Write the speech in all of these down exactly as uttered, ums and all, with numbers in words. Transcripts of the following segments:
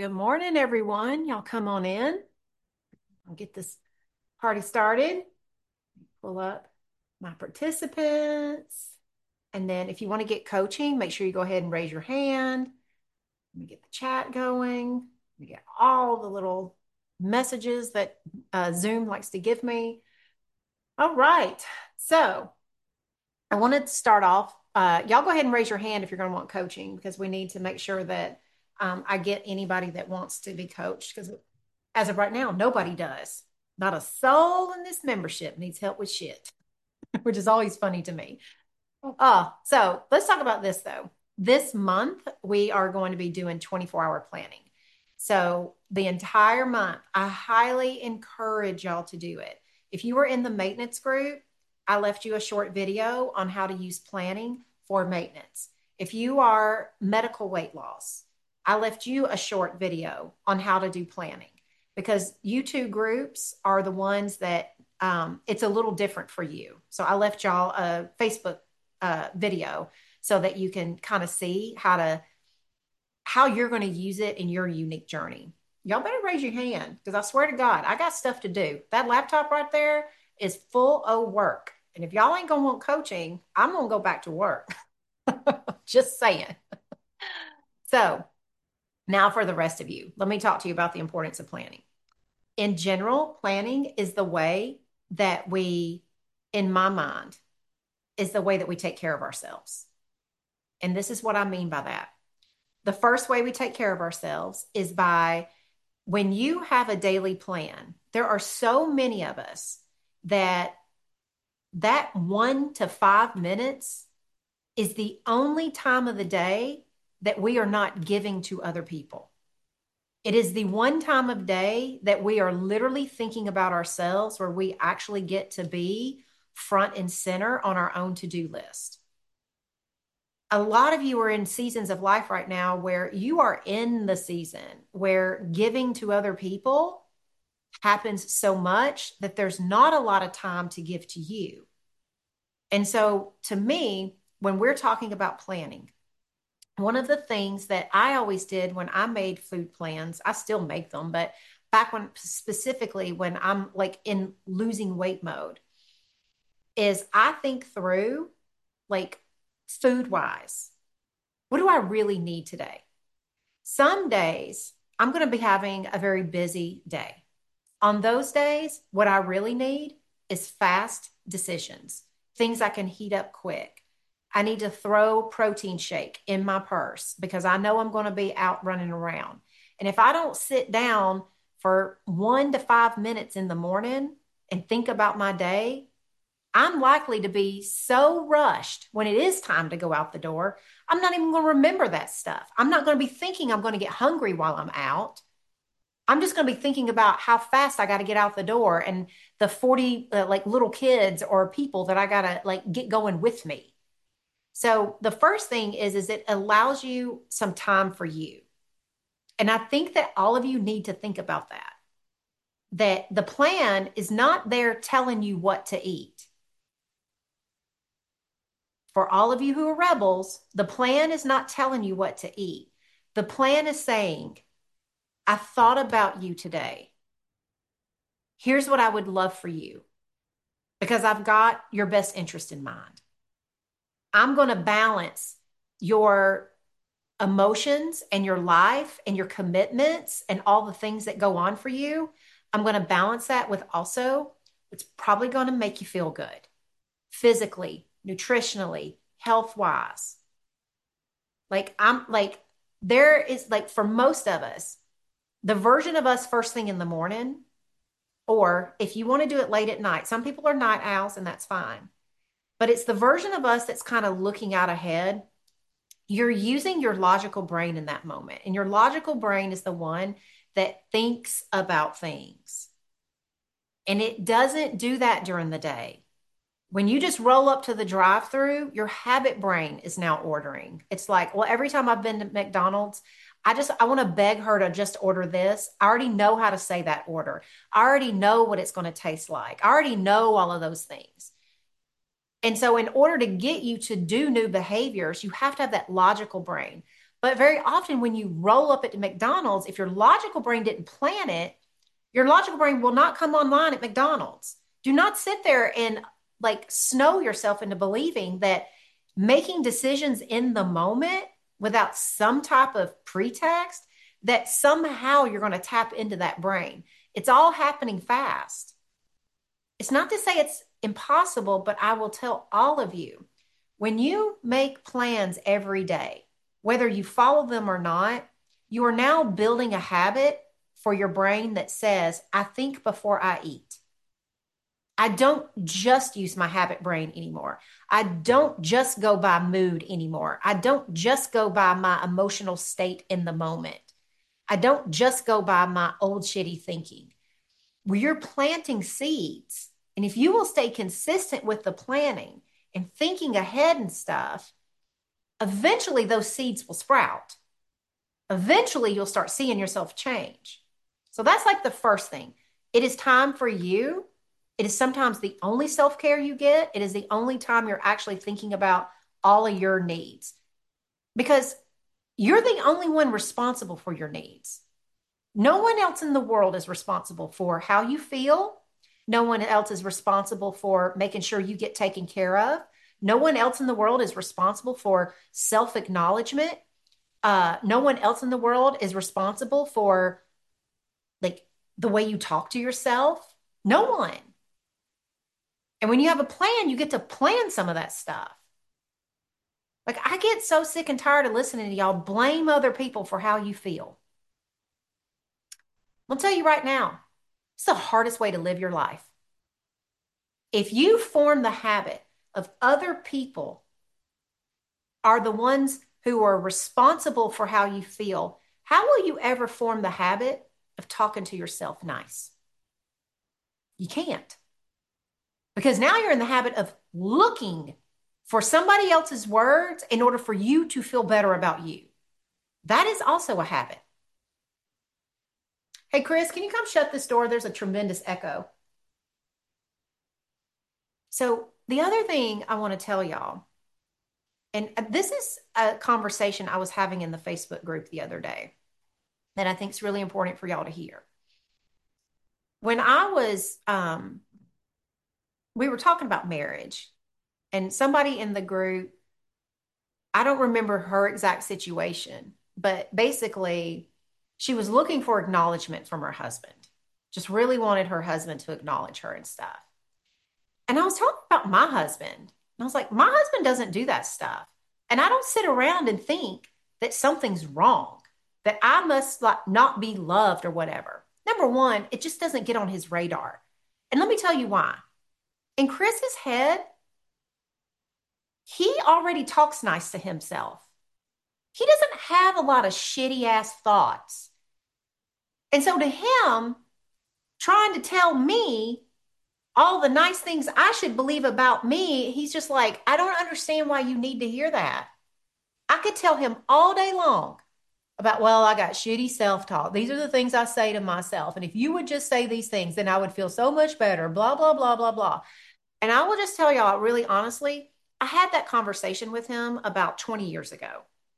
Good morning, everyone. Y'all come on in. I'll get this party started. Pull up my participants. And then if you want to get coaching, make sure you go ahead and raise your hand. Let me get the chat going. We get all the little messages that uh, Zoom likes to give me. All right. So I wanted to start off. Uh, y'all go ahead and raise your hand if you're going to want coaching because we need to make sure that um, I get anybody that wants to be coached because as of right now, nobody does. Not a soul in this membership needs help with shit, which is always funny to me. Uh, so let's talk about this though. This month, we are going to be doing twenty-four hour planning. So the entire month, I highly encourage y'all to do it. If you were in the maintenance group, I left you a short video on how to use planning for maintenance. If you are medical weight loss, I left you a short video on how to do planning because you two groups are the ones that um, it's a little different for you. So I left y'all a Facebook uh, video so that you can kind of see how to how you're going to use it in your unique journey. Y'all better raise your hand because I swear to God, I got stuff to do. That laptop right there is full of work. And if y'all ain't going to want coaching, I'm going to go back to work. Just saying. So now for the rest of you, let me talk to you about the importance of planning. In general, planning is the way that we, in my mind, is the way that we take care of ourselves. And this is what I mean by that. The first way we take care of ourselves is by when you have a daily plan, there are so many of us that that one to five minutes is the only time of the day that we are not giving to other people. It is the one time of day that we are literally thinking about ourselves where we actually get to be front and center on our own to-do list. A lot of you are in seasons of life right now where you are in the season where giving to other people happens so much that there's not a lot of time to give to you. And so to me, when we're talking about planning, one of the things that I always did when I made food plans, I still make them, but back when specifically when I'm like in losing weight mode, is I think through like food wise, what do I really need today? Some days I'm going to be having a very busy day. On those days, what I really need is fast decisions, things I can heat up quick. I need to throw protein shake in my purse because I know I'm going to be out running around. And if I don't sit down for one to five minutes in the morning and think about my day, I'm likely to be so rushed when it is time to go out the door. I'm not even going to remember that stuff. I'm not going to be thinking I'm going to get hungry while I'm out. I'm just going to be thinking about how fast I got to get out the door and the forty uh, like little kids or people that I got to like get going with me. So the first thing is, is it allows you some time for you. And I think that all of you need to think about that, that the plan is not there telling you what to eat. For all of you who are rebels, the plan is not telling you what to eat. The plan is saying, I thought about you today. Here's what I would love for you because I've got your best interest in mind. I'm going to balance your emotions and your life and your commitments and all the things that go on for you. I'm going to balance that with also, it's probably going to make you feel good physically, nutritionally, health wise. Like I'm like, there is like for most of us, the version of us first thing in the morning, or if you want to do it late at night, some people are night owls and that's fine. But it's the version of us that's kind of looking out ahead. You're using your logical brain in that moment. And your logical brain is the one that thinks about things. And it doesn't do that during the day. When you just roll up to the drive-through, your habit brain is now ordering. It's like, well, every time I've been to McDonald's, I just, I want to beg her to just order this. I already know how to say that order. I already know what it's going to taste like. I already know all of those things. And so in order to get you to do new behaviors, you have to have that logical brain. But very often when you roll up at McDonald's, if your logical brain didn't plan it, your logical brain will not come online at McDonald's. Do not sit there and like snow yourself into believing that making decisions in the moment without some type of pretext, that somehow you're going to tap into that brain. It's all happening fast. It's not to say it's impossible, but I will tell all of you, when you make plans every day, whether you follow them or not, you are now building a habit for your brain that says, I think before I eat. I don't just use my habit brain anymore. I don't just go by mood anymore. I don't just go by my emotional state in the moment. I don't just go by my old shitty thinking. Where you're planting seeds, and if you will stay consistent with the planning and thinking ahead and stuff, eventually those seeds will sprout. Eventually you'll start seeing yourself change. So that's like the first thing. It is time for you. It is sometimes the only self-care you get. It is the only time you're actually thinking about all of your needs, because you're the only one responsible for your needs. No one else in the world is responsible for how you feel. No one else is responsible for making sure you get taken care of. No one else in the world is responsible for self-acknowledgement. Uh, no one else in the world is responsible for like the way you talk to yourself. No one. And when you have a plan, you get to plan some of that stuff. Like, I get so sick and tired of listening to y'all blame other people for how you feel. I'll tell you right now, it's the hardest way to live your life. If you form the habit of other people are the ones who are responsible for how you feel, how will you ever form the habit of talking to yourself nice? You can't. Because now you're in the habit of looking for somebody else's words in order for you to feel better about you. That is also a habit. Hey, Chris, can you come shut this door? There's a tremendous echo. So the other thing I want to tell y'all, and this is a conversation I was having in the Facebook group the other day that I think is really important for y'all to hear. When I was, um, we were talking about marriage, and somebody in the group, I don't remember her exact situation, but basically she was looking for acknowledgement from her husband, just really wanted her husband to acknowledge her and stuff. And I was talking about my husband, and I was like, my husband doesn't do that stuff. And I don't sit around and think that something's wrong, that I must like not be loved or whatever. Number one, it just doesn't get on his radar. And let me tell you why. In Chris's head, he already talks nice to himself. He doesn't have a lot of shitty ass thoughts. And so to him, trying to tell me all the nice things I should believe about me, he's just like, I don't understand why you need to hear that. I could tell him all day long about, well, I got shitty self-talk. These are the things I say to myself. And if you would just say these things, then I would feel so much better, blah, blah, blah, blah, blah. And I will just tell y'all really honestly, I had that conversation with him about twenty years ago.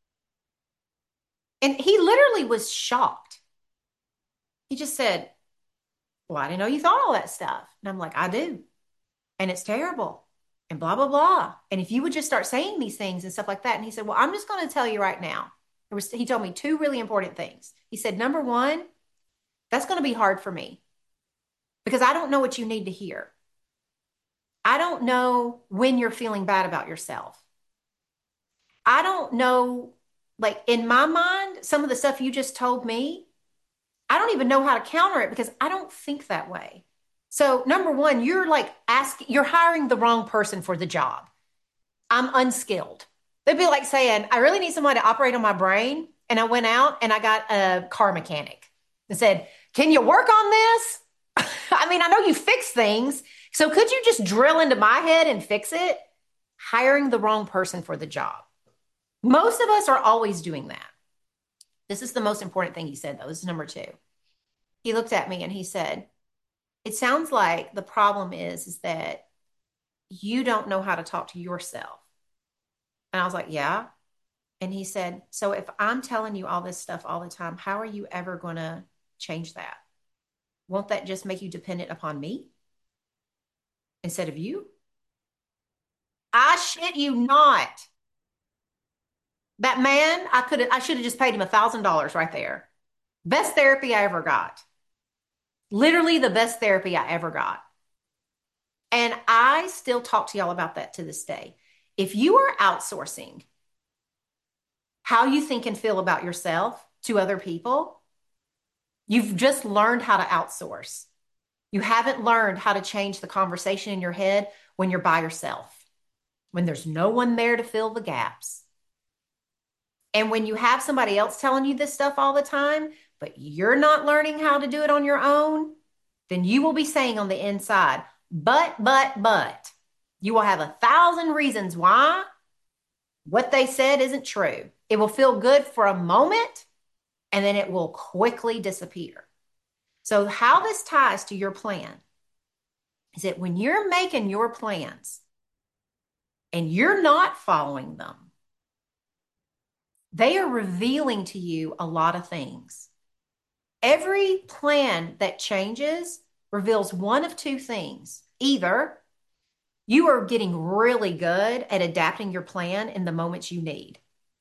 And he literally was shocked. He just said, well, I didn't know you thought all that stuff. And I'm like, I do. And it's terrible. And blah, blah, blah. And if you would just start saying these things and stuff like that. And he said, well, I'm just going to tell you right now. There was, he told me two really important things. He said, number one, that's going to be hard for me because I don't know what you need to hear. I don't know when you're feeling bad about yourself. I don't know, like in my mind, some of the stuff you just told me, I don't even know how to counter it because I don't think that way. So number one, you're like asking, you're hiring the wrong person for the job. I'm unskilled. They'd be like saying, I really need somebody to operate on my brain. And I went out and I got a car mechanic and said, can you work on this? I mean, I know you fix things. So could you just drill into my head and fix it? Hiring the wrong person for the job. Most of us are always doing that. This is the most important thing he said, though. This is number two. He looked at me and he said, it sounds like the problem is, is that you don't know how to talk to yourself. And I was like, yeah. And he said, so if I'm telling you all this stuff all the time, how are you ever going to change that? Won't that just make you dependent upon me instead of you? I shit you not. That man, I could have, I should have just paid him a thousand dollars right there. Best therapy I ever got. Literally the best therapy I ever got. And I still talk to y'all about that to this day. If you are outsourcing how you think and feel about yourself to other people, you've just learned how to outsource. You haven't learned how to change the conversation in your head when you're by yourself, when there's no one there to fill the gaps. And when you have somebody else telling you this stuff all the time, but you're not learning how to do it on your own, then you will be saying on the inside, but, but, but, you will have a thousand reasons why what they said isn't true. It will feel good for a moment, and then it will quickly disappear. So how this ties to your plan is that when you're making your plans and you're not following them, they are revealing to you a lot of things. Every plan that changes reveals one of two things. Either you are getting really good at adapting your plan in the moments you need.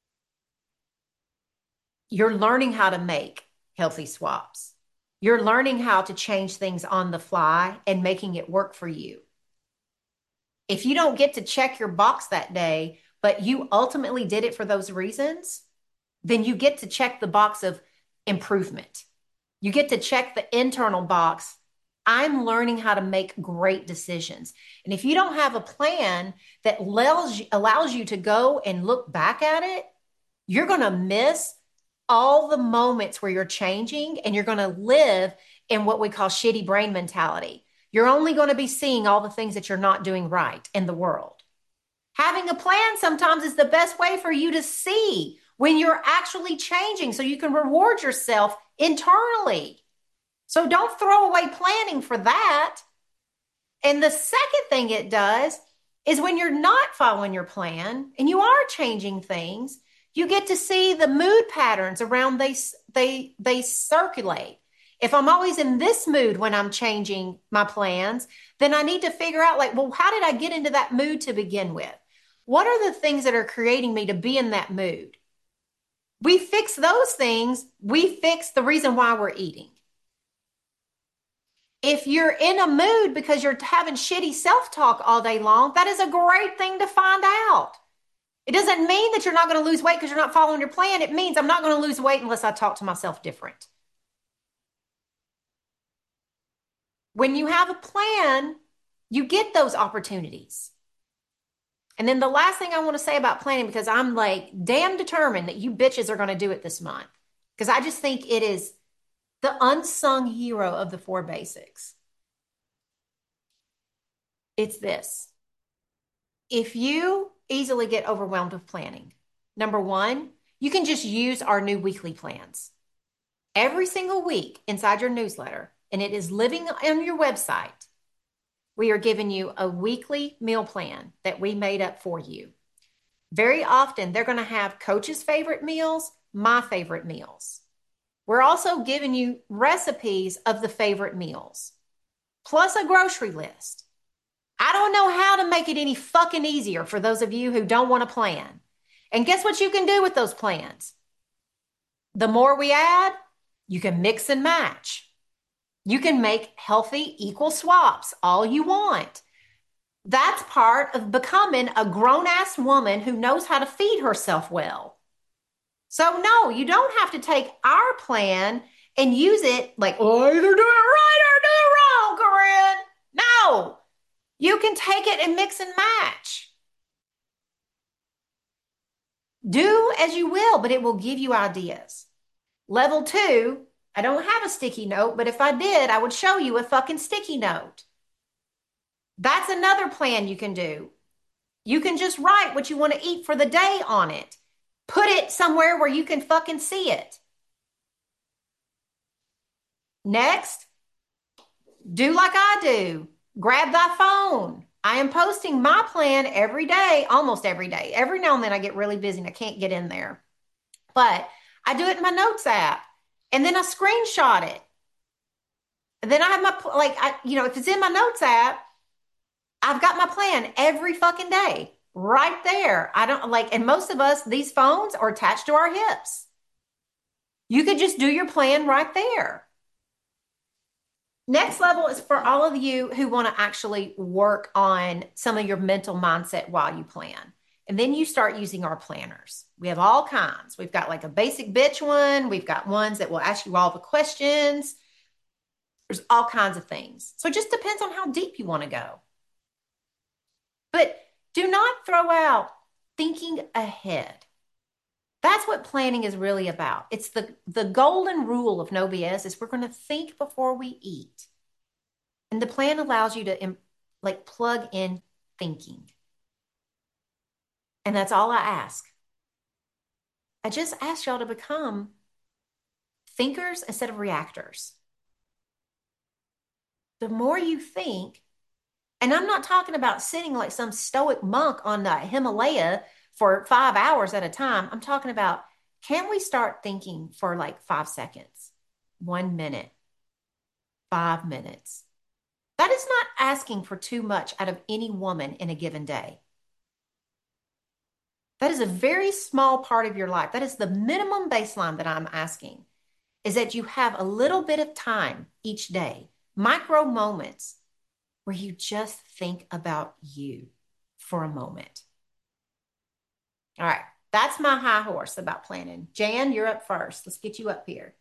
You're learning how to make healthy swaps. You're learning how to change things on the fly and making it work for you. If you don't get to check your box that day, but you ultimately did it for those reasons, then you get to check the box of improvement. You get to check the internal box. I'm learning how to make great decisions. And if you don't have a plan that allows, allows you to go and look back at it, you're going to miss all the moments where you're changing, and you're going to live in what we call shitty brain mentality. You're only going to be seeing all the things that you're not doing right in the world. Having a plan sometimes is the best way for you to see when you're actually changing so you can reward yourself internally. So don't throw away planning for that. And the second thing it does is when you're not following your plan and you are changing things, you get to see the mood patterns around they they they circulate. If I'm always in this mood when I'm changing my plans, then I need to figure out like, well, how did I get into that mood to begin with? What are the things that are creating me to be in that mood? We fix those things, we fix the reason why we're eating. If you're in a mood because you're having shitty self-talk all day long, that is a great thing to find out. It doesn't mean that you're not going to lose weight because you're not following your plan. It means I'm not going to lose weight unless I talk to myself different. When you have a plan, you get those opportunities. And then the last thing I want to say about planning, because I'm like damn determined that you bitches are going to do it this month, because I just think it is the unsung hero of the four basics. It's this. If you easily get overwhelmed with planning, number one, you can just use our new weekly plans. Every single week inside your newsletter, and it is living on your website, we are giving you a weekly meal plan that we made up for you. Very often, they're going to have Coach's favorite meals, my favorite meals. We're also giving you recipes of the favorite meals, plus a grocery list. I don't know how to make it any fucking easier for those of you who don't want to plan. And guess what you can do with those plans? The more we add, you can mix and match. You can make healthy equal swaps all you want. That's part of becoming a grown-ass woman who knows how to feed herself well. So no, you don't have to take our plan and use it like, oh, either do it right or do it wrong, Corinne. No, you can take it and mix and match. Do as you will, but it will give you ideas. Level two, I don't have a sticky note, but if I did, I would show you a fucking sticky note. That's another plan you can do. You can just write what you want to eat for the day on it. Put it somewhere where you can fucking see it. Next, do like I do. Grab thy phone. I am posting my plan every day, almost every day. Every now and then I get really busy and I can't get in there. But I do it in my notes app and then I screenshot it. And then I have my, like, I, you know, if it's in my notes app, I've got my plan every fucking day right there. I don't like, and most of us, these phones are attached to our hips. You could just do your plan right there. Next level is for all of you who want to actually work on some of your mental mindset while you plan. And then you start using our planners. We have all kinds. We've got like a basic bitch one. We've got ones that will ask you all the questions. There's all kinds of things. So it just depends on how deep you want to go. But do not throw out thinking ahead. That's what planning is really about. It's the, the golden rule of no B S is we're going to think before we eat. And the plan allows you to like plug in thinking. And that's all I ask. I just ask y'all to become thinkers instead of reactors. The more you think, and I'm not talking about sitting like some stoic monk on the Himalaya for five hours at a time. I'm talking about, can we start thinking for like five seconds, one minute, five minutes? That is not asking for too much out of any woman in a given day. That is a very small part of your life. That is the minimum baseline that I'm asking, is that you have a little bit of time each day, micro moments where you just think about you for a moment. All right, that's my high horse about planning. Jan, you're up first. Let's get you up here.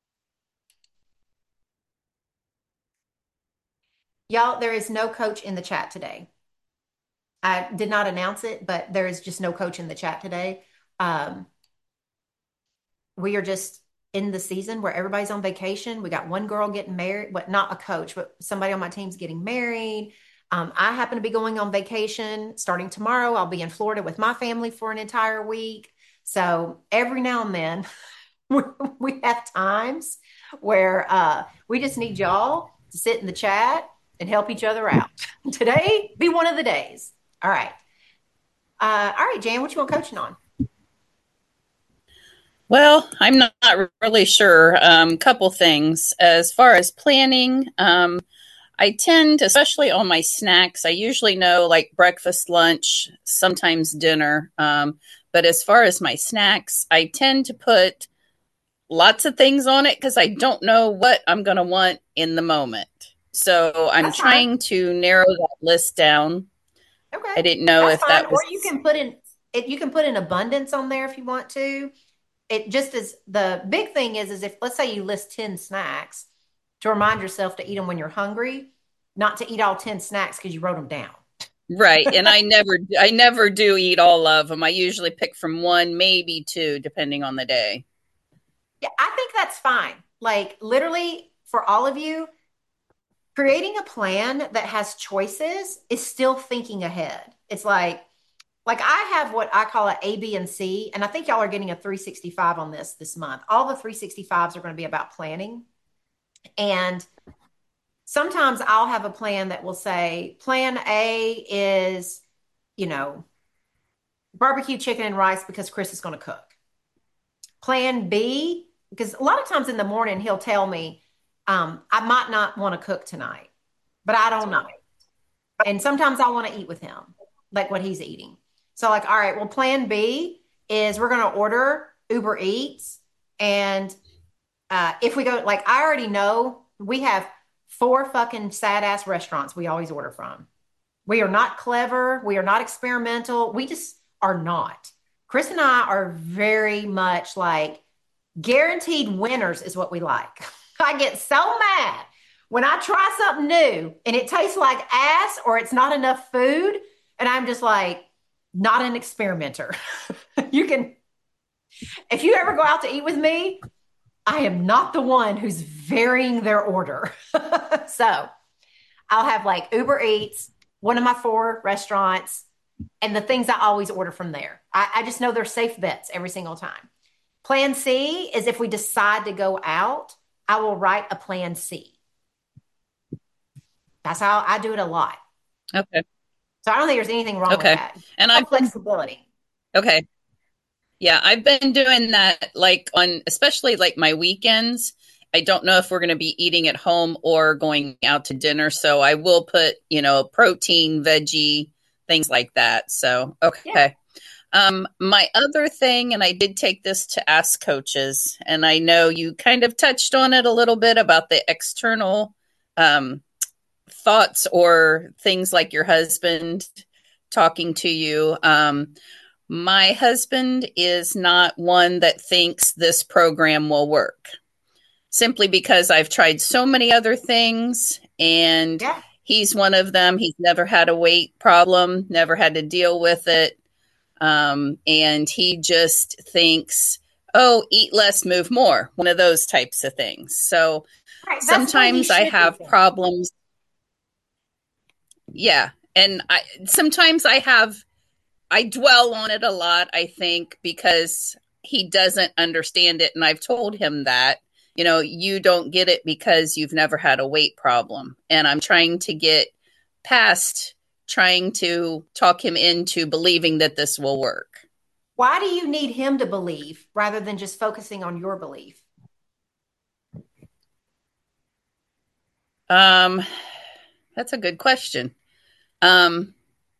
Y'all, there is no coach in the chat today. I did not announce it, but there is just no coach in the chat today. Um, we are just in the season where everybody's on vacation. We got one girl getting married, but not a coach, but somebody on my team's getting married. Um, I happen to be going on vacation starting tomorrow. I'll be in Florida with my family for an entire week. So every now and then we, we have times where uh, we just need y'all to sit in the chat and help each other out. Today be one of the days. All right. Uh, all right, Jan, what you want coaching on? Well, I'm not really sure. Um, couple things. As far as planning, um, I tend, especially on my snacks, I usually know like breakfast, lunch, sometimes dinner. Um, but as far as my snacks, I tend to put lots of things on it because I don't know what I'm going to want in the moment. So I'm That's trying fine. to narrow that list down. Okay. I didn't know That's if fine. that Or was you can put in it, you can put in abundance on there if you want to. It just is the big thing is is if let's say you list ten snacks to remind yourself to eat them when you're hungry, not to eat all ten snacks because you wrote them down. right. And I never, I never do eat all of them. I usually pick from one, maybe two, depending on the day. Yeah, I think that's fine. Like literally for all of you, creating a plan that has choices is still thinking ahead. It's like like I have what I call an A, B, and C, and I think y'all are getting a three sixty-five on this this month. All the three sixty-fives are going to be about planning. And sometimes I'll have a plan that will say plan A is, you know, barbecue chicken and rice because Chris is going to cook. Plan B, because a lot of times in the morning he'll tell me, um, I might not want to cook tonight, but I don't know. And sometimes I want to eat with him, like what he's eating. So, like, all right, well, plan B is we're going to order Uber Eats. And uh, if we go, like, I already know we have four fucking sad ass restaurants we always order from. We are not clever. We are not experimental. We just are not. Chris and I are very much like guaranteed winners, is what we like. I get so mad when I try something new and it tastes like ass or it's not enough food. And I'm just like, not an experimenter. You can, if you ever go out to eat with me, I am not the one who's varying their order. So I'll have like Uber Eats, one of my four restaurants, and the things I always order from there. I, I just know they're safe bets every single time. Plan C is if we decide to go out, I will write a plan C. That's how I do it a lot. Okay. So I don't think there's anything wrong with Okay. that. And Have I've been, flexibility. okay. Yeah, I've been doing that like on, especially like my weekends. I don't know if we're going to be eating at home or going out to dinner. So I will put, you know, protein, veggie, things like that. So, Yeah. okay. Um, my other thing, and I did take this to Ask Coaches, and I know you kind of touched on it a little bit about the external um, thoughts or things like your husband talking to you. Um, my husband is not one that thinks this program will work simply because I've tried so many other things and Yeah. he's one of them. He's never had a weight problem, never had to deal with it. Um, and he just thinks, oh, eat less, move more, one of those types of things. So Right. That's the way he sometimes I should be have thinking. problems. Yeah. And I sometimes I have I dwell on it a lot, I think, because he doesn't understand it. And I've told him that, you know, you don't get it because you've never had a weight problem. And I'm trying to get past trying to talk him into believing that this will work. Why do you need him to believe rather than just focusing on your belief? Um, that's a good question. Um,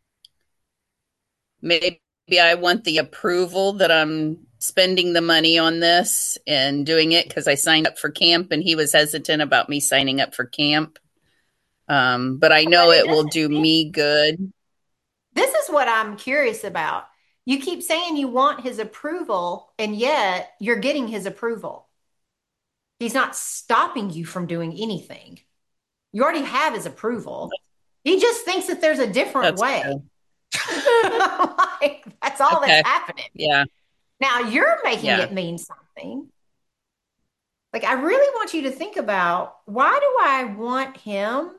maybe I want the approval that I'm spending the money on this and doing it because I signed up for camp and he was hesitant about me signing up for camp. Um, but I But know it it will doesn't do fit. me good. This is what I'm curious about. You keep saying you want his approval, and yet you're getting his approval. He's not stopping you from doing anything. You already have his approval. He just thinks that there's a different That's way. true. Like, that's all that's Okay. happening. Yeah. Now you're making Yeah. it mean something. Like, I really want you to think about, why do I want him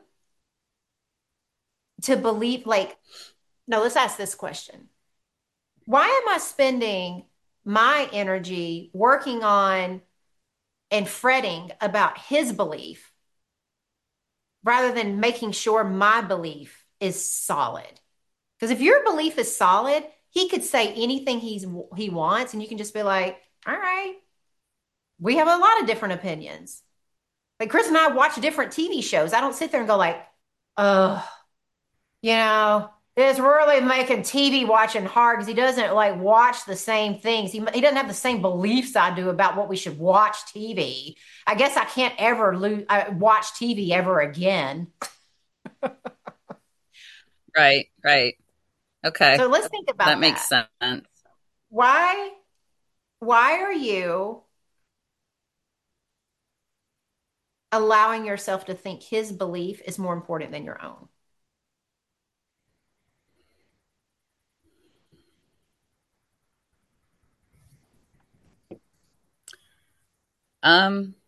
to believe? Like, no, let's ask this question. Why am I spending my energy working on and fretting about his belief rather than making sure my belief is solid? Because if your belief is solid, he could say anything he's he wants, and you can just be like, all right, we have a lot of different opinions. Like, Chris and I watch different T V shows. I don't sit there and go like, oh, you know, it's really making T V watching hard because he doesn't like watch the same things. He, he doesn't have the same beliefs I do about what we should watch T V. I guess I can't ever lose, uh, watch T V ever again. Right. Right. Okay. So let's think That about makes that. sense. Why, why are you allowing yourself to think his belief is more important than your own? Um,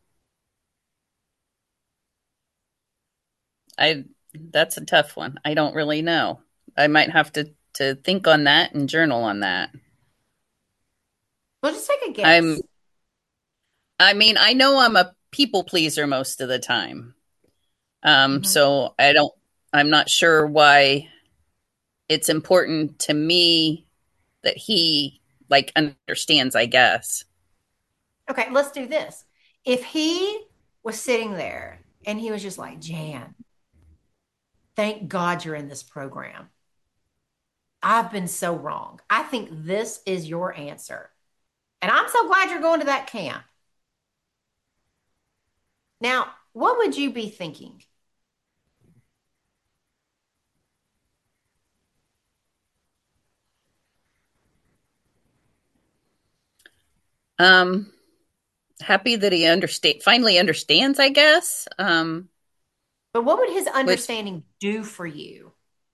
I that's a tough one. I don't really know. I might have to to think on that and journal on that. Well, just take a I'm guess. I mean, I know I'm a people pleaser most of the time. Um, Mhm. so I don't I'm not sure why it's important to me that he like understands, I guess. Okay, let's do this. If he was sitting there and he was just like, Jan, thank God you're in this program. I've been so wrong. I think this is your answer. And I'm so glad you're going to that camp. Now, what would you be thinking? Um happy that he understand finally understands, I guess. Um But what would his which understanding do for you?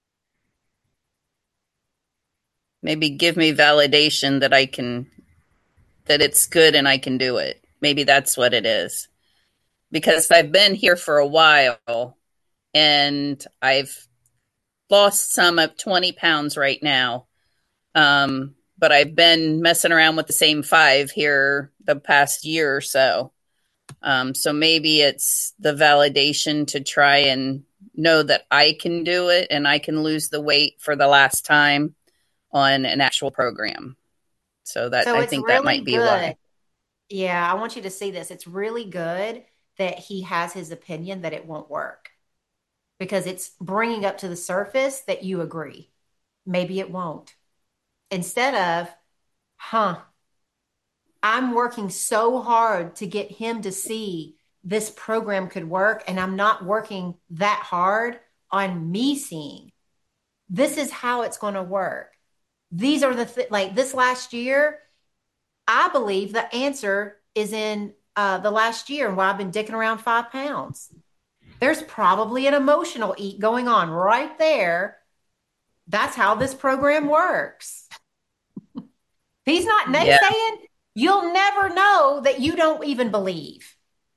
maybe give me validation that I can that it's good and I can do it. Maybe that's what it is. Because I've been here for a while and I've lost some of twenty pounds right now. Um, but I've been messing around with the same five here the past year or so. Um, so maybe it's the validation to try and know that I can do it and I can lose the weight for the last time on an actual program. So that So I it's think that might really be why. good. Yeah, I want you to see this. It's really good that he has his opinion that it won't work because it's bringing up to the surface that you agree. Maybe it won't. Instead of, huh, I'm working so hard to get him to see this program could work, and I'm not working that hard on me seeing this is how it's going to work. These are the th- like this last year, I believe the answer is in uh, the last year and why I've been dicking around five pounds. There's probably an emotional eat going on right there. That's how this program works. He's not Yeah, naysaying. You'll never know that you don't even believe.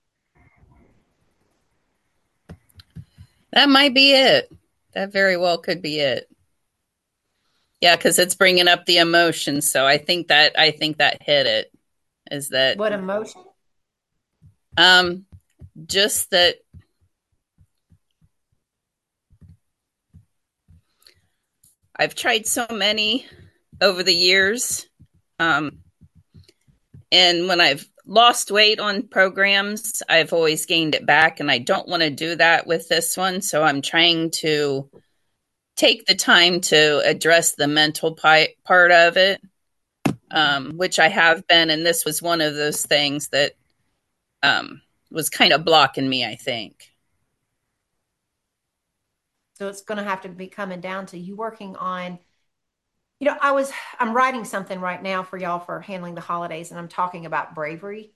that might be it. That very well could be it. Yeah, because it's bringing up the emotions. So I think that I think that hit it. Is that What emotion? um just that I've tried so many over the years, um, and when I've lost weight on programs, I've always gained it back, and I don't want to do that with this one. So I'm trying to take the time to address the mental pi- part of it, um, which I have been, and this was one of those things that um, was kind of blocking me, I think. So it's going to have to be coming down to you working on, you know, I was, I'm writing something right now for y'all for handling the holidays, and I'm talking about bravery.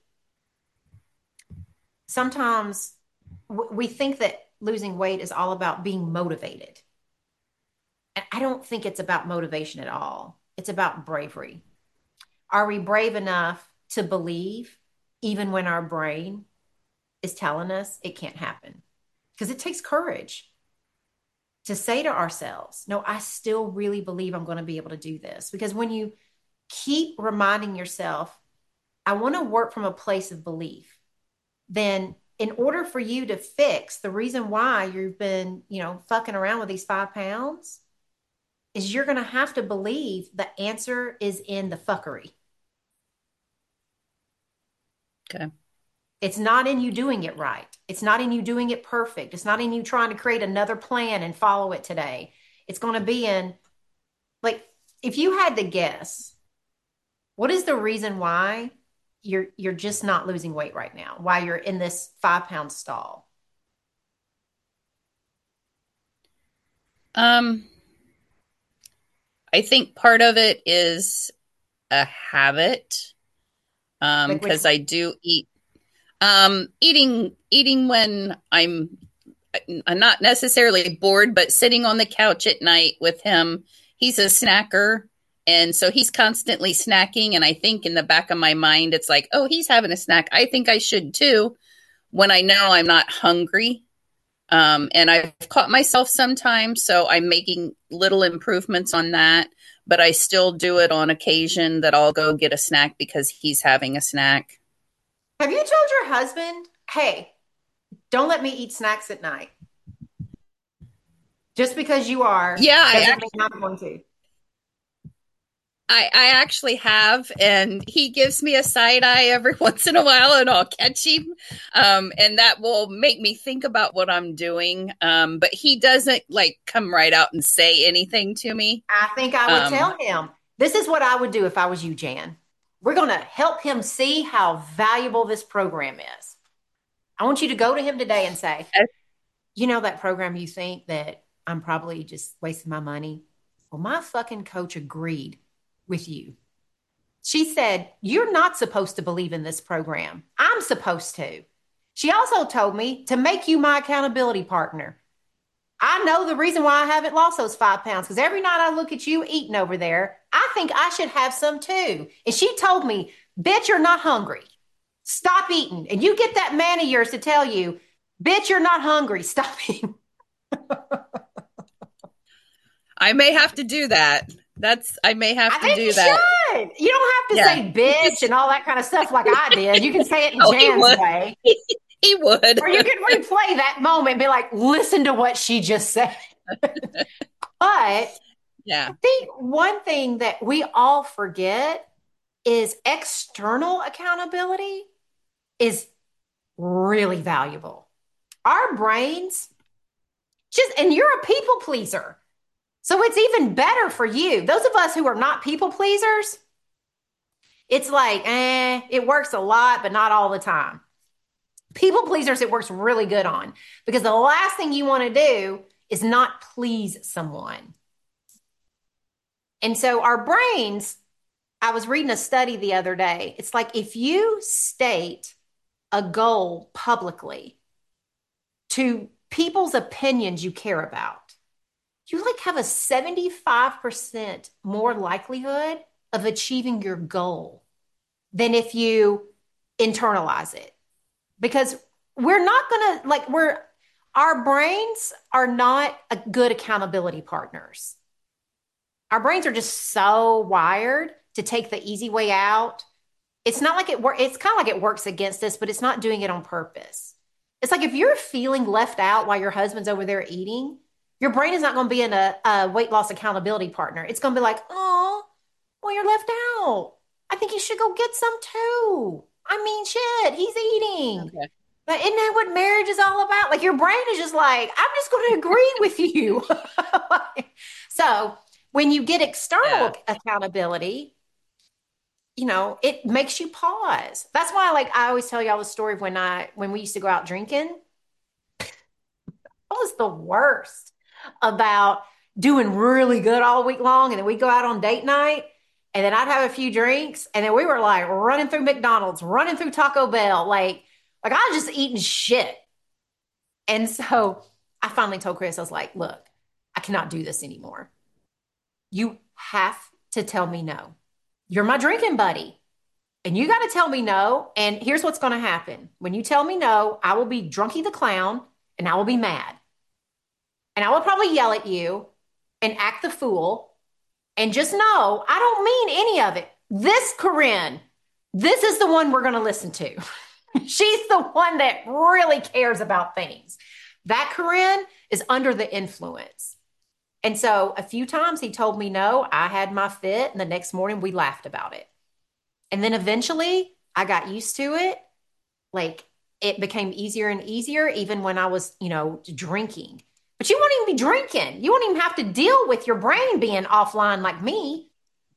Sometimes w- we think that losing weight is all about being motivated. And I don't think it's about motivation at all. It's about bravery. Are we brave enough to believe even when our brain is telling us it can't happen? Because it takes courage to say to ourselves, no, I still really believe I'm going to be able to do this. Because when you keep reminding yourself, I want to work from a place of belief, then in order for you to fix the reason why you've been, you know, fucking around with these five pounds, is you're going to have to believe the answer is in the fuckery. Okay. It's not in you doing it right. It's not in you doing it perfect. It's not in you trying to create another plan and follow it today. It's going to be in, like, if you had to guess, what is the reason why you're you're just not losing weight right now? Why you're in this five pound stall? Um, I think part of it is a habit, um, Like which because I do eat. Um, eating eating when I'm I'm not necessarily bored, but sitting on the couch at night with him. He's a snacker. And so he's constantly snacking. And I think in the back of my mind, it's like, oh, he's having a snack. I think I should too, when I know I'm not hungry. Um, and I've caught myself sometimes. So I'm making little improvements on that. But I still do it on occasion that I'll go get a snack because he's having a snack. have you told your husband, hey, don't let me eat snacks at night? Just because you are Yeah, I doesn't mean I'm going to. I, I actually have, and he gives me a side eye every once in a while, and I'll catch him, um, and that will make me think about what I'm doing. Um, but he doesn't like come right out and say anything to me. I think I would Um, tell him, this is what I would do if I was you, Jan. We're going to help him see how valuable this program is. I want you to go to him today and say, you know, that program you think that I'm probably just wasting my money? Well, my fucking coach agreed with you. She said, you're not supposed to believe in this program. I'm supposed to. She also told me to make you my accountability partner. I know the reason why I haven't lost those five pounds because every night I look at you eating over there, I think I should have some too. And she told me, bitch, you're not hungry. Stop eating. And you get that man of yours to tell you, bitch, you're not hungry. Stop eating. I may have to do that. That's I may have I to think you do that. should. You don't have to Yeah, say bitch and all that kind of stuff like I did. You can say it in oh, he Jan's would. way. He would. Or you can replay that moment and be like, listen to what she just said. But Yeah. I think one thing that we all forget is external accountability is really valuable. Our brains just, and you're a people pleaser. So it's even better for you. Those of us who are not people pleasers, it's like, eh, it works a lot, but not all the time. People pleasers, it works really good on because the last thing you want to do is not please someone. And so our brains, I was reading a study the other day. It's like if you state a goal publicly to people's opinions you care about, you like have a seventy-five percent more likelihood of achieving your goal than if you internalize it. Because we're not going to, like, we're, our brains are not a good accountability partners. Our brains are just so wired to take the easy way out. It's not like it works, it's kind of like it works against us, but it's not doing it on purpose. It's like if you're feeling left out while your husband's over there eating, your brain is not going to be in a, a weight loss accountability partner. It's going to be like, oh, well, you're left out. I think you should go get some too. I mean, shit, he's eating. Okay. But isn't that what marriage is all about? Like your brain is just like, I'm just going to agree with you. So when you get Yeah. external accountability, you know, it makes you pause. That's why, like, I always tell y'all the story of when I when we used to go out drinking. That was the worst about doing really good all week long, and then we go out on date night, and then I'd have a few drinks, and then we were like running through McDonald's, running through Taco Bell, like like I was just eating shit. And so I finally told Chris, I was like, look, I cannot do this anymore. You have to tell me no. You're my drinking buddy. And you got to tell me no. And here's what's going to happen. When you tell me no, I will be drunky the clown and I will be mad. And I will probably yell at you and act the fool. And just know, I don't mean any of it. This Corinne, this is the one we're going to listen to. She's the one that really cares about things. That Corinne is under the influence. And so a few times he told me no, I had my fit. And the next morning we laughed about it. And then eventually I got used to it. Like it became easier and easier, even when I was, you know, drinking. But you won't even be drinking. You won't even have to deal with your brain being offline like me.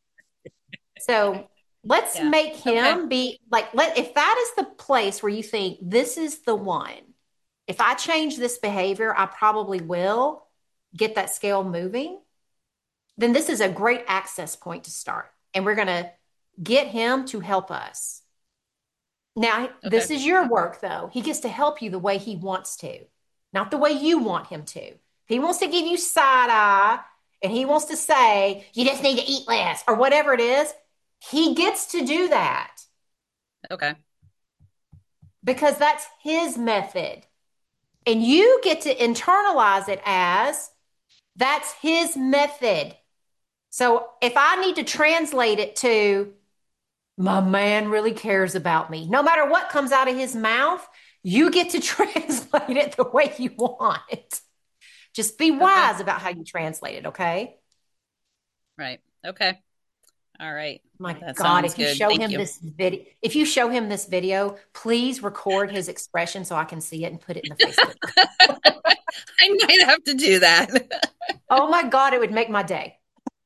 So let's Yeah. make Okay. him be like, let, if that is the place where you think this is the one, if I change this behavior, I probably will get that scale moving, then this is a great access point to start. And we're going to get him to help us. Now, Okay. this is your work, though. He gets to help you the way he wants to, not the way you want him to. If he wants to give you side eye and he wants to say, you just need to eat less or whatever it is, he gets to do that Okay. because that's his method. And you get to internalize it as that's his method. So if I need to translate it to, my man really cares about me. No matter what comes out of his mouth, you get to translate it the way you want. Just be Okay. wise about how you translate it, okay? Right. Okay. All right. My That God, sounds if you good. show Thank him you. this video, if you show him this video, please record his expression so I can see it and put it in the Facebook. I might have to do that. Oh my God, it would make my day.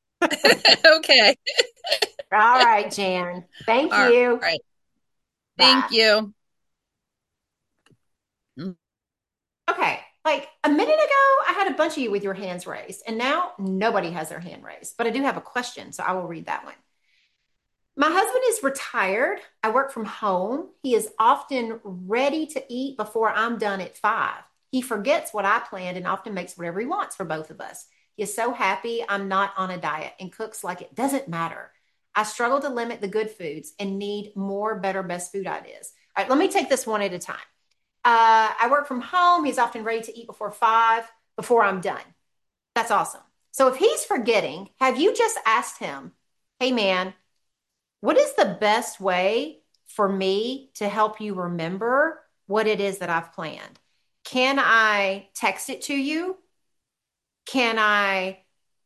Okay. All right, Jan. Thank All you. right. Thank Bye. you. Okay, like a minute ago, I had a bunch of you with your hands raised, and now nobody has their hand raised. But I do have a question, so I will read that one. My husband is retired. I work from home. He is often ready to eat before I'm done at five. He forgets what I planned and often makes whatever he wants for both of us. He is so happy I'm not on a diet and cooks like it doesn't matter. I struggle to limit the good foods and need more better, best food ideas. All right, let me take this one at a time. Uh, I work from home. He's often ready to eat before five, before I'm done. That's awesome. So if he's forgetting, have you just asked him, hey, man, what is the best way for me to help you remember what it is that I've planned. Can I text it to you? Can I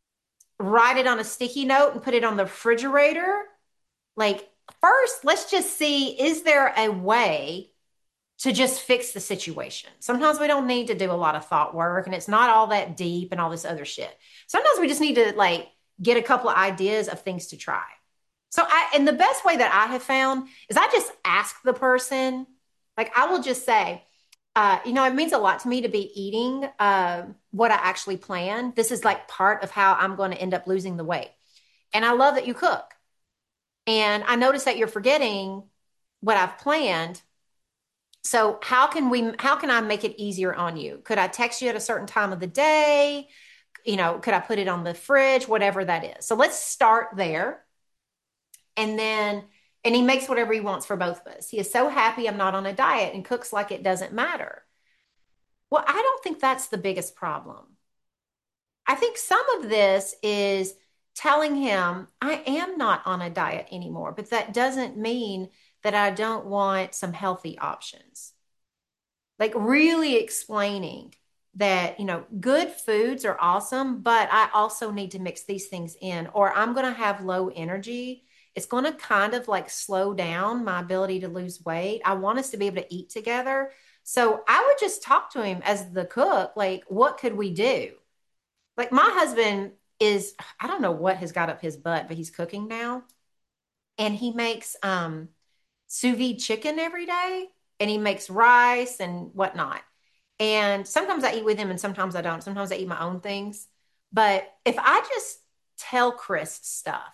write it on a sticky note and put it on the refrigerator? Like, first, let's just see, is there a way to just fix the situation? Sometimes we don't need to do a lot of thought work and it's not all that deep and all this other shit. Sometimes we just need to like get a couple of ideas of things to try. So I, and the best way that I have found is I just ask the person, like I will just say, uh, you know, it means a lot to me to be eating uh, what I actually plan. This is like part of how I'm going to end up losing the weight. And I love that you cook. And I notice that you're forgetting what I've planned. So how can we, how can I make it easier on you? Could I text you at a certain time of the day? You know, could I put it on the fridge? Whatever that is. So let's start there. And then, and he makes whatever he wants for both of us. He is so happy I'm not on a diet and cooks like it doesn't matter. Well, I don't think that's the biggest problem. I think some of this is telling him I am not on a diet anymore, but that doesn't mean that I don't want some healthy options. Like really explaining that, you know, good foods are awesome, but I also need to mix these things in, or I'm going to have low energy. It's going to kind of like slow down my ability to lose weight. I want us to be able to eat together. So I would just talk to him as the cook, like, what could we do? Like my husband is, I don't know what has got up his butt, but he's cooking now. And he makes um sous vide chicken every day, and he makes rice and whatnot. And sometimes I eat with him and sometimes I don't. Sometimes I eat my own things. But if I just tell Chris stuff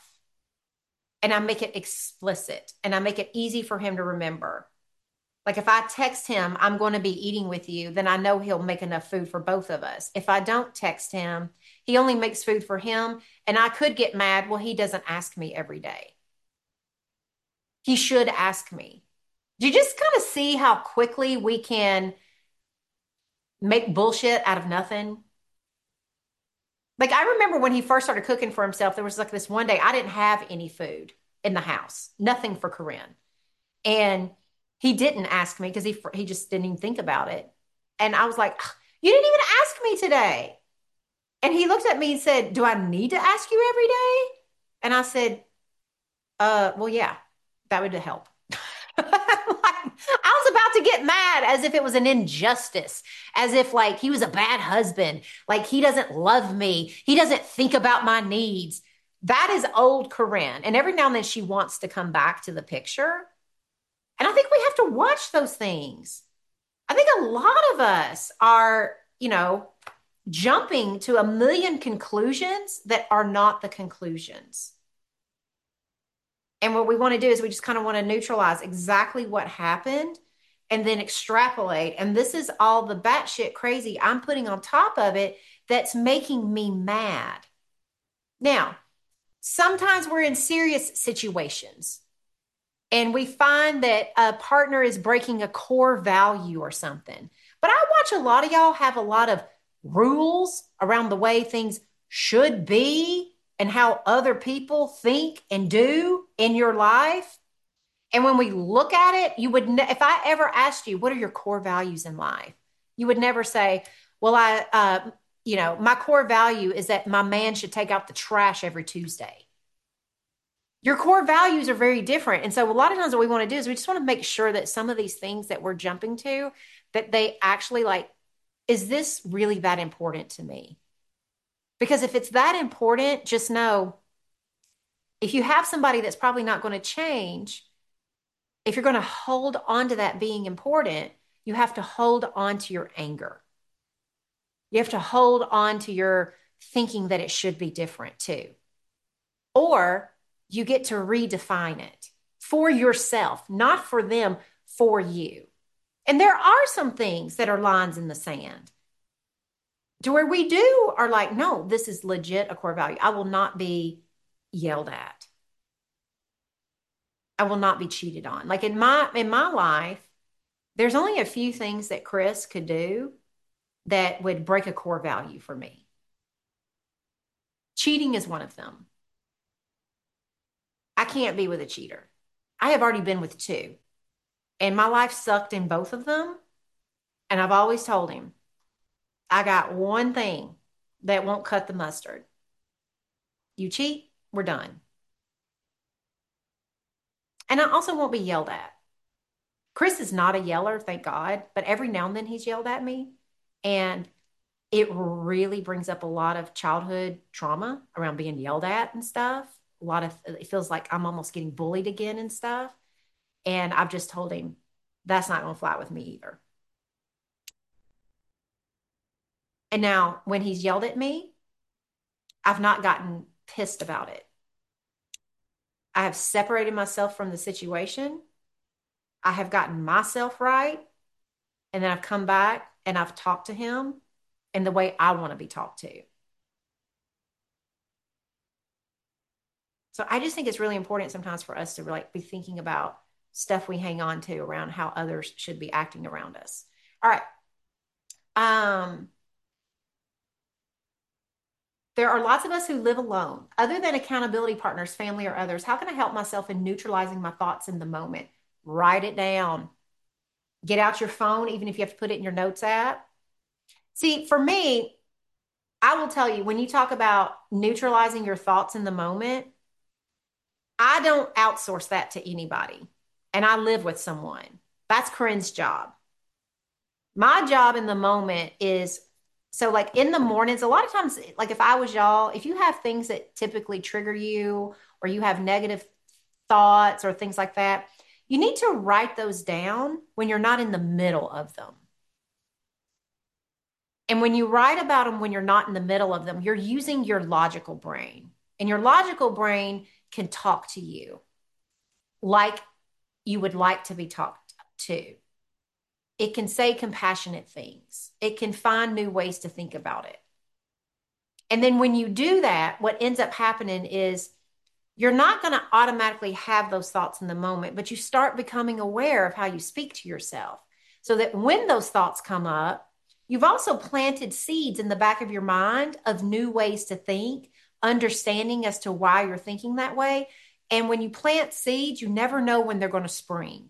and I make it explicit and I make it easy for him to remember, like if I text him, I'm going to be eating with you, then I know he'll make enough food for both of us. If I don't text him, he only makes food for him. And I could get mad. Well, he doesn't ask me every day. He should ask me. Do you just kind of see how quickly we can make bullshit out of nothing? Like I remember when he first started cooking for himself, there was like this one day I didn't have any food in the house, nothing for Corinne. And he didn't ask me because he he just didn't even think about it. And I was like, you didn't even ask me today. And he looked at me and said, do I need to ask you every day? And I said, uh, well, yeah, that would help. Like, I was about to get mad as if it was an injustice, as if like he was a bad husband, like he doesn't love me, he doesn't think about my needs. That is old Corinne. And every now and then she wants to come back to the picture. And I think we have to watch those things. I think a lot of us are, you know, jumping to a million conclusions that are not the conclusions. And what we want to do is we just kind of want to neutralize exactly what happened and then extrapolate. And this is all the batshit crazy I'm putting on top of it that's making me mad. Now, sometimes we're in serious situations and we find that a partner is breaking a core value or something. But I watch a lot of y'all have a lot of rules around the way things should be and how other people think and do in your life. And when we look at it, you would, ne- if I ever asked you, what are your core values in life? You would never say, well, I, uh, you know, my core value is that my man should take out the trash every Tuesday. Your core values are very different. And so a lot of times what we want to do is we just want to make sure that some of these things that we're jumping to, that they actually like, is this really that important to me? Because if it's that important, just know if you have somebody that's probably not going to change, if you're going to hold on to that being important, you have to hold on to your anger. You have to hold on to your thinking that it should be different too. Or you get to redefine it for yourself, not for them, for you. And there are some things that are lines in the sand to where we do are like, no, this is legit a core value. I will not be yelled at. I will not be cheated on. Like in my in my life, there's only a few things that Chris could do that would break a core value for me. Cheating is one of them. I can't be with a cheater. I have already been with two. And my life sucked in both of them. And I've always told him, I got one thing that won't cut the mustard. You cheat, we're done. And I also won't be yelled at. Chris is not a yeller, thank God, but every now and then he's yelled at me. And it really brings up a lot of childhood trauma around being yelled at and stuff. A lot of it feels like I'm almost getting bullied again and stuff. And I've just told him that's not going to fly with me either. And now when he's yelled at me, I've not gotten pissed about it. I have separated myself from the situation. I have gotten myself right. And then I've come back and I've talked to him in the way I want to be talked to. So I just think it's really important sometimes for us to like be thinking about stuff we hang on to around how others should be acting around us. All right. Um, there are lots of us who live alone. Other than accountability partners, family, or others, how can I help myself in neutralizing my thoughts in the moment? Write it down. Get out your phone, even if you have to put it in your notes app. See, for me, I will tell you, when you talk about neutralizing your thoughts in the moment, I don't outsource that to anybody. And I live with someone. That's Corinne's job. My job in the moment is so, like in the mornings, a lot of times, like if I was y'all, if you have things that typically trigger you or you have negative thoughts or things like that, you need to write those down when you're not in the middle of them. And when you write about them when you're not in the middle of them, you're using your logical brain. And your logical brain can talk to you like you would like to be talked to. It can say compassionate things. It can find new ways to think about it. And then when you do that, what ends up happening is you're not going to automatically have those thoughts in the moment, but you start becoming aware of how you speak to yourself so that when those thoughts come up, you've also planted seeds in the back of your mind of new ways to think, understanding as to why you're thinking that way. And when you plant seeds, you never know when they're going to spring.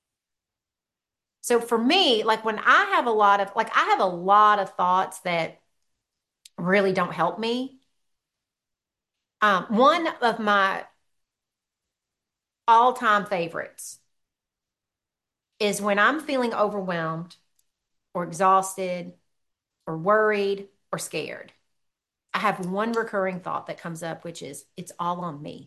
So for me, like when I have a lot of, like I have a lot of thoughts that really don't help me. Um, one of my all-time favorites is when I'm feeling overwhelmed or exhausted or worried or scared. I have one recurring thought that comes up, which is, it's all on me.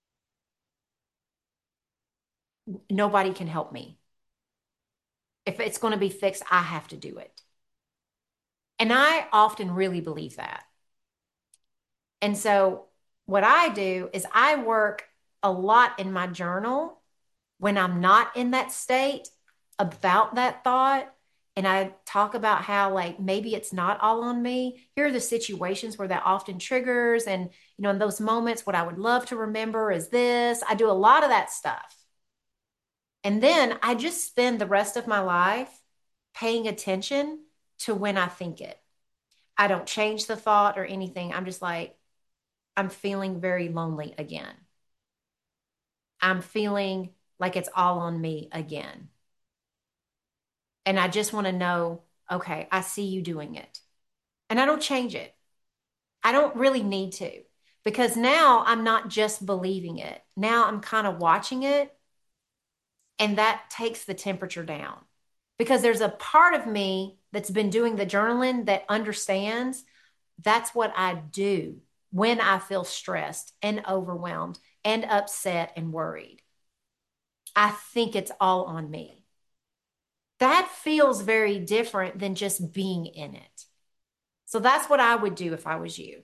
Nobody can help me. If it's going to be fixed, I have to do it. And I often really believe that. And so what I do is I work a lot in my journal when I'm not in that state about that thought. And I talk about how, like, maybe it's not all on me. Here are the situations where that often triggers. And, you know, in those moments, what I would love to remember is this. I do a lot of that stuff. And then I just spend the rest of my life paying attention to when I think it. I don't change the thought or anything. I'm just like, I'm feeling very lonely again. I'm feeling like it's all on me again. And I just want to know, okay, I see you doing it. And I don't change it. I don't really need to because now I'm not just believing it. Now I'm kind of watching it. And that takes the temperature down because there's a part of me that's been doing the journaling that understands that's what I do when I feel stressed and overwhelmed and upset and worried. I think it's all on me. That feels very different than just being in it. So that's what I would do if I was you.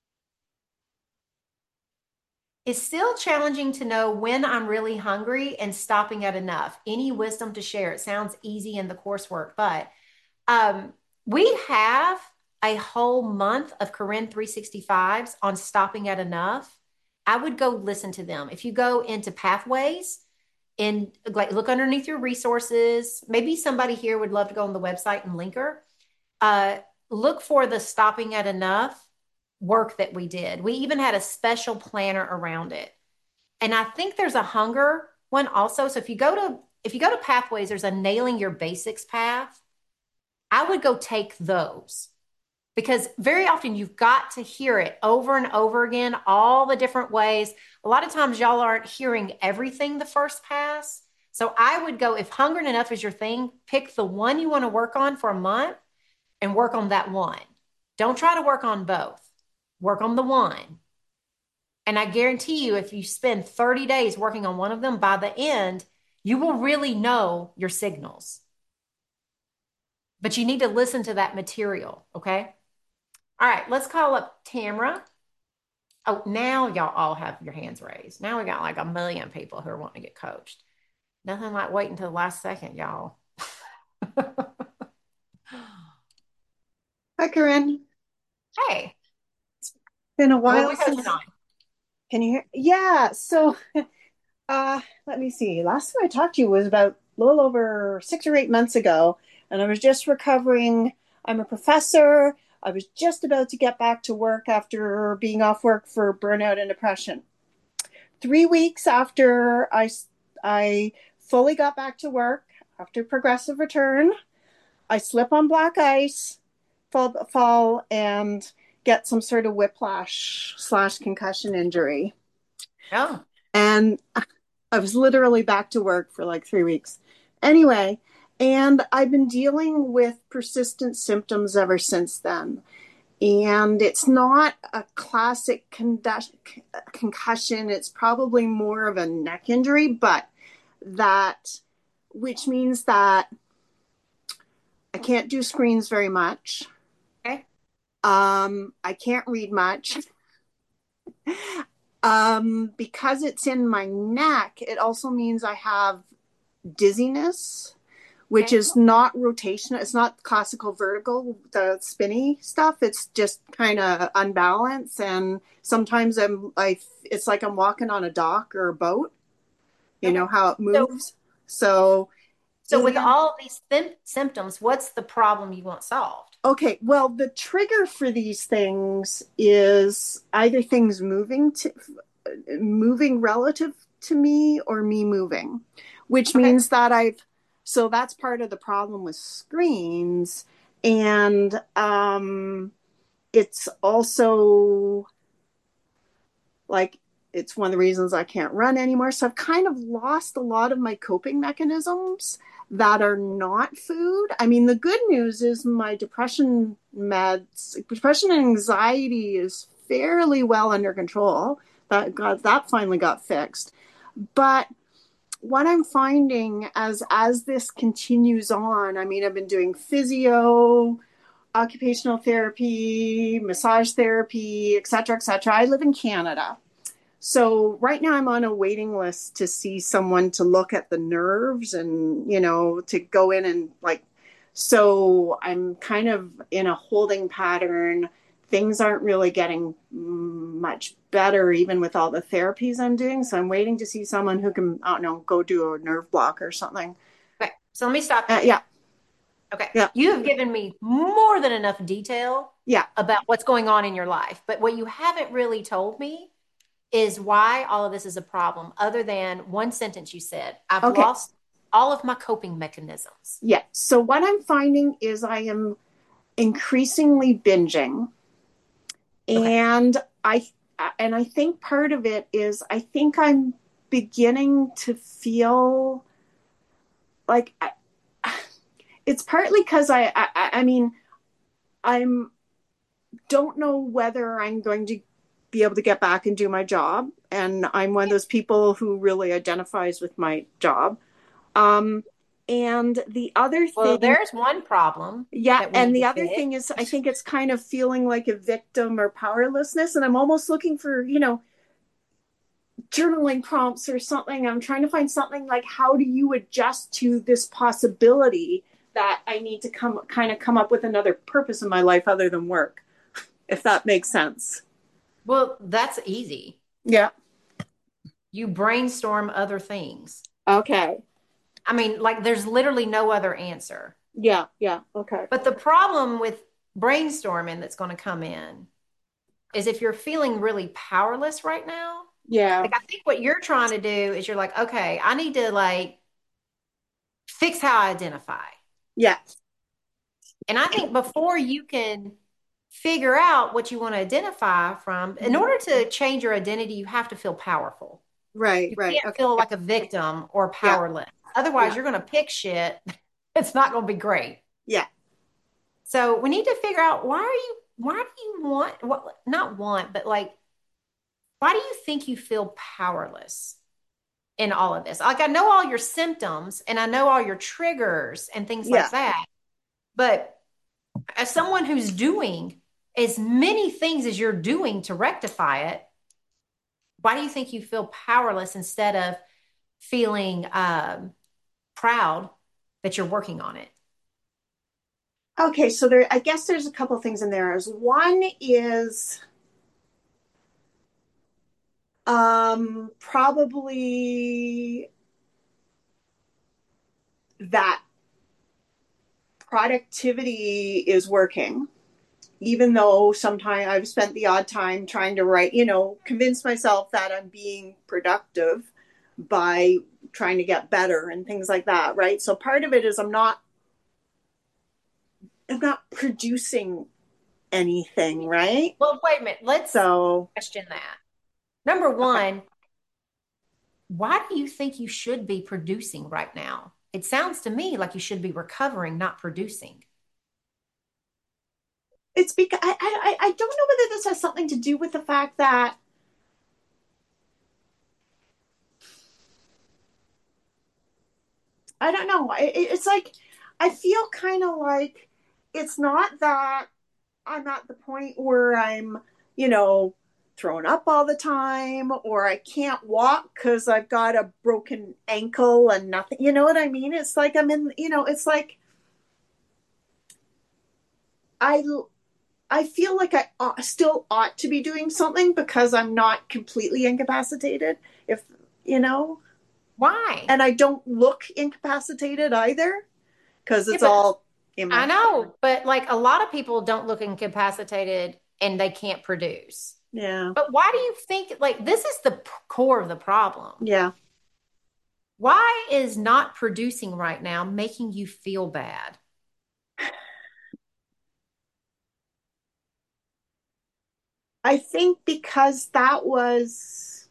It's still challenging to know when I'm really hungry and stopping at enough. Any wisdom to share? It sounds easy in the coursework, but um, we have a whole month of Corinne three sixty-fives on stopping at enough. I would go listen to them. If you go into Pathways and like look underneath your resources, maybe somebody here would love to go on the website and link her. Uh, look for the stopping at enough work that we did. We even had a special planner around it. And I think there's a hunger one also. So if you go to if you go to Pathways, there's a nailing your basics path. I would go take those because very often you've got to hear it over and over again, all the different ways. A lot of times y'all aren't hearing everything the first pass. So I would go, if hunger and enough is your thing, pick the one you want to work on for a month and work on that one. Don't try to work on both. Work on the one. And I guarantee you, if you spend thirty days working on one of them, by the end, you will really know your signals. But you need to listen to that material, okay? All right, let's call up Tamra. Oh, now y'all all have your hands raised. Now we got like a million people who are wanting to get coached. Nothing like waiting until the last second, y'all. Hi, Corinne. Hey, Been a what are while we coaching since. on? Can you hear? Yeah. So, uh, let me see. Last time I talked to you was about a little over six or eight months ago, and I was just recovering. I'm a professor. I was just about to get back to work after being off work for burnout and depression. Three weeks after I, I fully got back to work after progressive return, I slip on black ice, fall, fall, and get some sort of whiplash slash concussion injury. Oh, And I was literally back to work for like three weeks. Anyway, and I've been dealing with persistent symptoms ever since then. And it's not a classic concussion. It's probably more of a neck injury, but that, which means that I can't do screens very much. okay. Um, I can't read much. Um, because it's in my neck, it also means I have dizziness, which Okay. is not rotational. It's not classical vertical, the spinny stuff. It's just kind of unbalanced. And sometimes I'm like, it's like I'm walking on a dock or a boat, you Okay. know, how it So, moves. So, so with and all of these th symptoms, what's the problem you want solved? okay, well, the trigger for these things is either things moving to moving relative to me or me moving, which Okay. means that I've so that's part of the problem with screens. And um it's also like it's one of the reasons I can't run anymore. So I've kind of lost a lot of my coping mechanisms that are not food. I mean, the good news is my depression meds, depression and anxiety is fairly well under control. That got that finally got fixed. But what I'm finding as as this continues on, I mean, I've been doing physio, occupational therapy, massage therapy, et cetera, et cetera. I live in Canada. So right now I'm on a waiting list to see someone to look at the nerves and, you know, to go in and like, so I'm kind of in a holding pattern. Things aren't really getting much better, even with all the therapies I'm doing. So I'm waiting to see someone who can, I don't know, go do a nerve block or something. Okay. So let me stop you Uh, there. yeah. Okay. Yeah. You have given me more than enough detail Yeah. about what's going on in your life. But what you haven't really told me is why all of this is a problem, other than one sentence you said, I've Okay. lost all of my coping mechanisms. Yeah. So what I'm finding is I am increasingly binging. Okay. And I and I think part of it is I think I'm beginning to feel like I, it's partly because I, I I mean I'm don't know whether I'm going to be able to get back and do my job, and I'm one of those people who really identifies with my job. Um, and the other Well, thing, there's one problem yeah, that we and need the to other thing is, I fix. think it's kind of feeling like a victim or powerlessness, and I'm almost looking for, you know, journaling prompts or something. I'm trying to find something like how do you adjust to this possibility that I need to come kind of come up with another purpose in my life other than work, if that makes sense. Well, that's easy. Yeah. You brainstorm other things. Okay. I mean, like there's literally no other answer. Yeah. Yeah. Okay. But the problem with brainstorming that's going to come in is if you're feeling really powerless right now, Yeah. like I think what you're trying to do is you're like, okay, I need to like fix how I identify. Yeah. And I think before you can figure out what you want to identify from, in order to change your identity, you have to feel powerful. Right, You right. can't Okay. feel Yeah. like a victim or Yeah. powerless. Otherwise, Yeah. you're going to pick shit. It's not going to be great. Yeah. So we need to figure out, why are you, why do you want, what, not want, but like, why do you think you feel powerless in all of this? Like, I know all your symptoms and I know all your triggers and things Yeah. like that. But as someone who's doing as many things as you're doing to rectify it, why do you think you feel powerless instead of feeling um, proud that you're working on it? Okay, so there, I guess there's a couple things in there. As one is um probably that productivity is working, even though sometimes I've spent the odd time trying to write, you know, convince myself that I'm being productive by trying to get better and things like that, right? So part of it is I'm not I'm not producing anything, right? Well, wait a minute. Let's So question that. Number okay. one, why do you think you should be producing right now? It sounds to me like you should be recovering, not producing. It's because I, I I don't know whether this has something to do with the fact that I don't know. It, it's like I feel kind of like it's not that I'm at the point where I'm, you know, throwing up all the time or I can't walk because I've got a broken ankle and nothing. You know what I mean? It's like I'm in, you know, it's like I I feel like I ought, still ought to be doing something because I'm not completely incapacitated. If you know, Why? and I don't look incapacitated either because Yeah, it's but all in my I head. know, but like a lot of people don't look incapacitated and they can't produce. Yeah. But why do you think, like, this is the p- core of the problem? Yeah. Why is not producing right now making you feel bad? I think because that was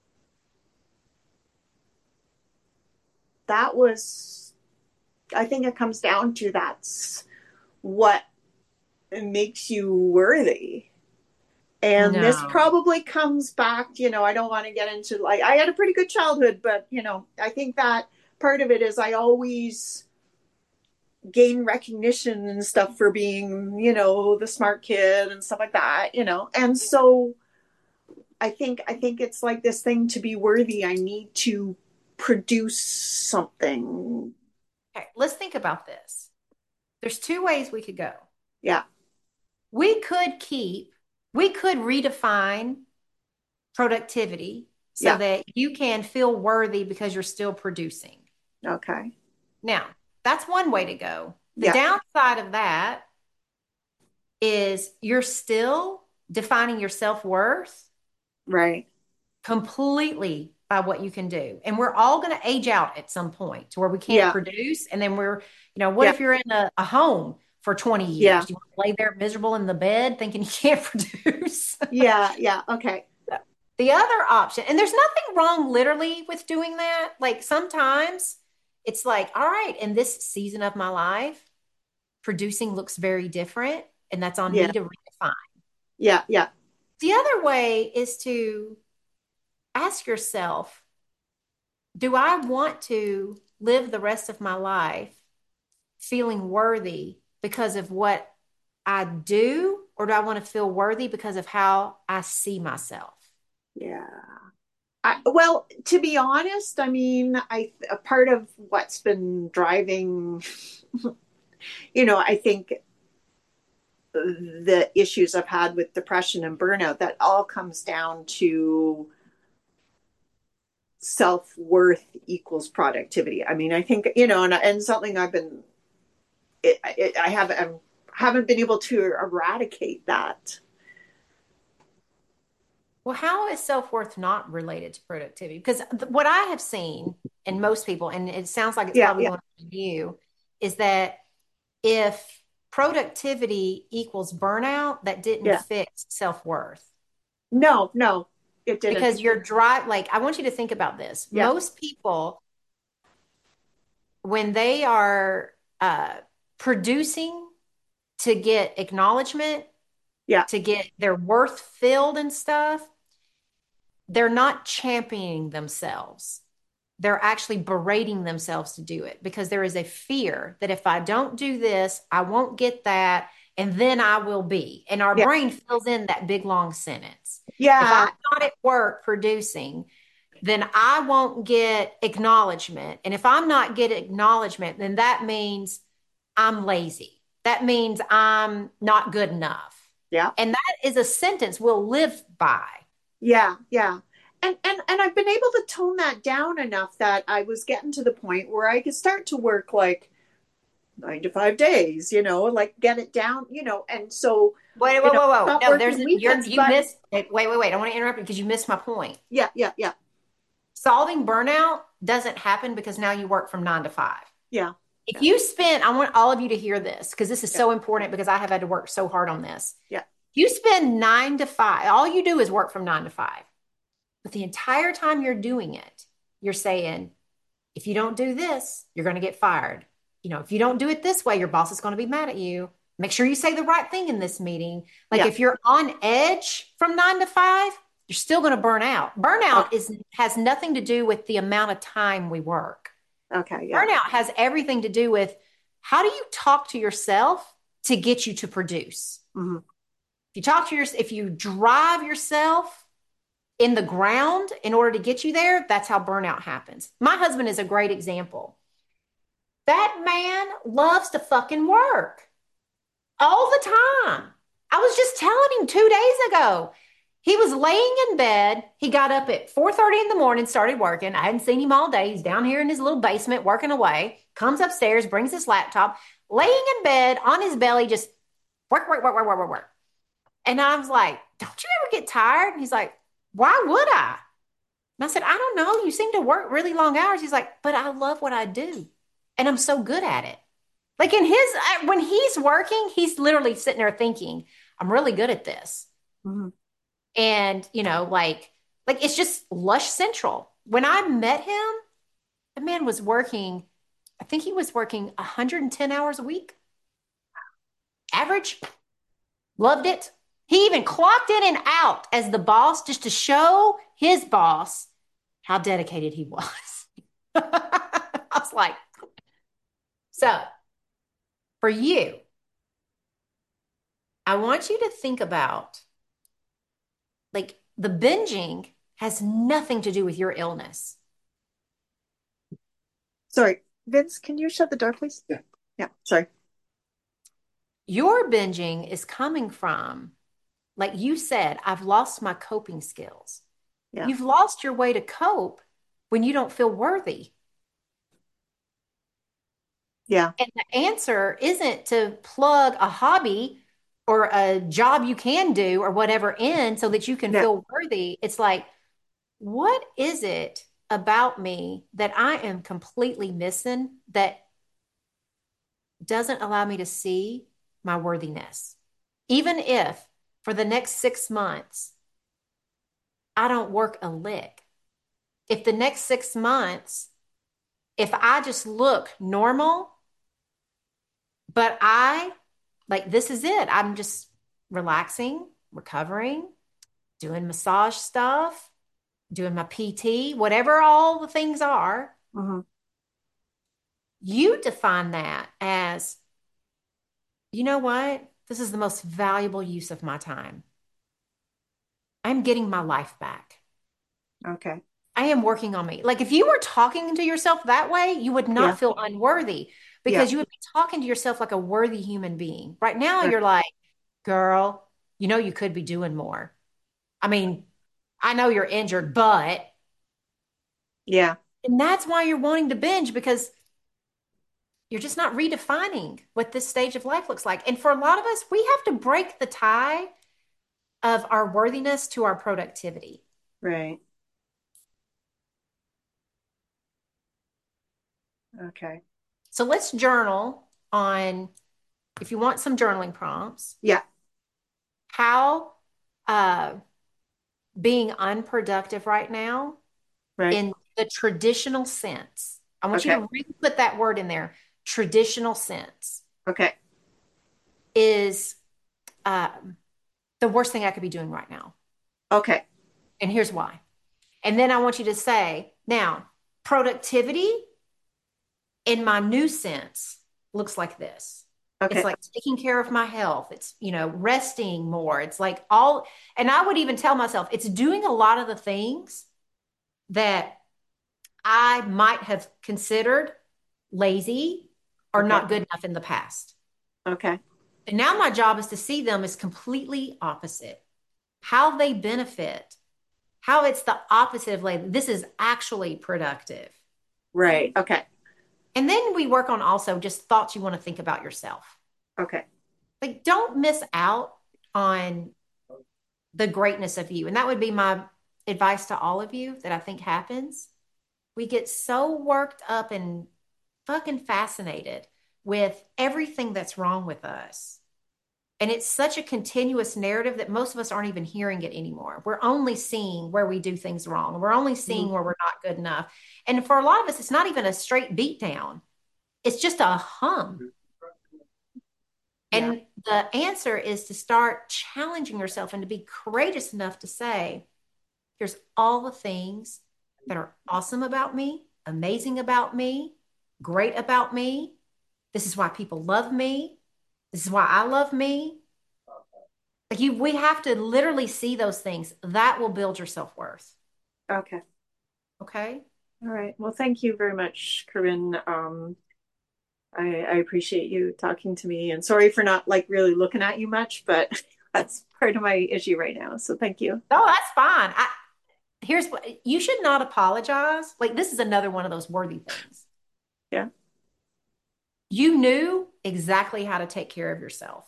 that was I think it comes down to that's what makes you worthy. And this No. probably comes back, you know, I don't want to get into like I had a pretty good childhood, but you know, I think that part of it is I always gain recognition and stuff for being, you know, the smart kid and stuff like that, you know. And so I think I think it's like this thing to be worthy, I need to produce something. Okay, let's think about this. There's two ways we could go. Yeah. We could keep, we could redefine productivity so Yeah. that you can feel worthy because you're still producing. Okay. Now, that's one way to go. The Yeah. downside of that is you're still defining your self-worth Right. completely by what you can do. And we're all going to age out at some point to where we can't Yeah. produce. And then we're, you know, what Yeah. if you're in a, a home for twenty Yeah. years? Do you want to lay there miserable in the bed thinking you can't produce? Yeah. Yeah. Okay. The other option, and there's nothing wrong literally with doing that. Like sometimes it's like, all right, in this season of my life, producing looks very different, and that's on Yeah. me to redefine. Yeah. Yeah. The other way is to ask yourself, do I want to live the rest of my life feeling worthy because of what I do, or do I want to feel worthy because of how I see myself? Yeah. I, well, to be honest, I mean, I a part of what's been driving, you know, I think the issues I've had with depression and burnout, that all comes down to self worth equals productivity. I mean, I think you know, and, and something I've been, it, it, I haven't, I haven't been able to eradicate that. Well, how is self-worth not related to productivity? Because th- what I have seen in most people, and it sounds like it's Yeah, probably yeah, going on to you, is that if productivity equals burnout, that didn't yeah. fix self-worth. No, no, it didn't. Because you're drive, like, I want you to think about this. Yeah, Most people, when they are uh, producing to get acknowledgement, yeah, to get their worth filled and stuff, they're not championing themselves. They're actually berating themselves to do it because there is a fear that if I don't do this, I won't get that, and then I will be. And our yeah, brain fills in that big long sentence. If I'm yeah, not at work producing, then I won't get acknowledgement. And if I'm not getting acknowledgement, then that means I'm lazy. That means I'm not good enough. yeah, And that is a sentence we'll live by. yeah, yeah. And and and I've been able to tone that down enough that I was getting to the point where I could start to work like nine to five days, you know, like get it down, you know, and so, Wait, you whoa, know, whoa, whoa. not No, there's working a, you're weekends, you but missed wait, wait, wait. I want to interrupt you because you missed my point. yeah, yeah, yeah, Solving burnout doesn't happen because now you work from nine to five. yeah, If yeah, you spend, I want all of you to hear this because this is yeah, so important because I have had to work so hard on this. yeah, If you spend nine to five, all you do is work from nine to five. But the entire time you're doing it, you're saying, if you don't do this, you're going to get fired. You know, if you don't do it this way, your boss is going to be mad at you. Make sure you say the right thing in this meeting. Like yeah. if you're on edge from nine to five, you're still going to burn out. Okay, Burnout is has nothing to do with the amount of time we work. okay, yeah. Burnout has everything to do with how do you talk to yourself to get you to produce. Hmm. If you talk to your, if you drive yourself in the ground in order to get you there, that's how burnout happens. My husband is a great example. That man loves to fucking work all the time. I was just telling him two days ago. He was laying in bed. He got up at four thirty in the morning, started working. I hadn't seen him all day. He's down here in his little basement working away. Comes upstairs, brings his laptop, laying in bed on his belly, just work, work, work, work, work, work, work. And I was like, don't you ever get tired? And he's like, why would I? And I said, I don't know. You seem to work really long hours. He's like, but I love what I do. And I'm so good at it. Like in his, uh, when he's working, he's literally sitting there thinking, I'm really good at this. Hmm. And, you know, like, like it's just lush central. When I met him, the man was working, I think he was working one hundred ten hours a week, average. Loved it. He even clocked in and out as the boss just to show his boss how dedicated he was. I was like, so for you, I want you to think about like the binging has nothing to do with your illness. Sorry, Vince, can you shut the door, please? Yeah. Yeah, sorry. Your binging is coming from, like you said, I've lost my coping skills. Yeah, You've lost your way to cope when you don't feel worthy. yeah, And the answer isn't to plug a hobby or a job you can do or whatever in so that you can yeah, feel worthy. It's like, what is it about me that I am completely missing that doesn't allow me to see my worthiness? Even if for the next six months, I don't work a lick. If the next six months, if I just look normal, but I like this is it. I'm just relaxing, recovering, doing massage stuff, doing my P T, whatever all the things are. hmm, You define that as, you know what? This is the most valuable use of my time. I'm getting my life back. okay, I am working on me. Like if you were talking to yourself that way, you would yeah, not feel unworthy yeah, because you would be talking to yourself like a worthy human being. Right now, right. you're like, girl, you know, you could be doing more. I mean, I know you're injured, but, Yeah, and that's why you're wanting to binge because you're just not redefining what this stage of life looks like. And for a lot of us, we have to break the tie of our worthiness to our productivity. Right. Okay. So let's journal on, if you want some journaling prompts, Yeah. how uh, being unproductive right now Right. in the traditional sense. I want you Okay. to really put that word in there, traditional sense, Okay. is uh, the worst thing I could be doing right now. Okay. And here's why. And then I want you to say, now, productivity in my new sense looks like this. It's Okay. like taking care of my health. It's, you know, resting more. It's like all, and I would even tell myself, it's doing a lot of the things that I might have considered lazy or Okay. not good enough in the past. Okay. And now my job is to see them as completely opposite, how they benefit, how it's the opposite of lazy. This is actually productive. Right. Okay. And then we work on also just thoughts you want to think about yourself. Okay. Like, don't miss out on the greatness of you. And that would be my advice to all of you that I think happens. We get so worked up and fucking fascinated with everything that's wrong with us. And it's such a continuous narrative that most of us aren't even hearing it anymore. We're only seeing where we do things wrong. We're only seeing Mhm. where we're not good enough. And for a lot of us, it's not even a straight beat down. It's just a hum. Yeah. And the answer is to start challenging yourself and to be courageous enough to say, here's all the things that are awesome about me, amazing about me, great about me. This is why people love me. This is why I love me. Like you, we have to literally see those things. That will build your self-worth. Okay. Okay. All right. Well, thank you very much, Corinne. Um, I, I appreciate you talking to me, and sorry for not like really looking at you much, but that's part of my issue right now. So thank you. No, that's fine. I here's what you should not apologize. Like this is another one of those worthy things. Yeah. You knew exactly how to take care of yourself.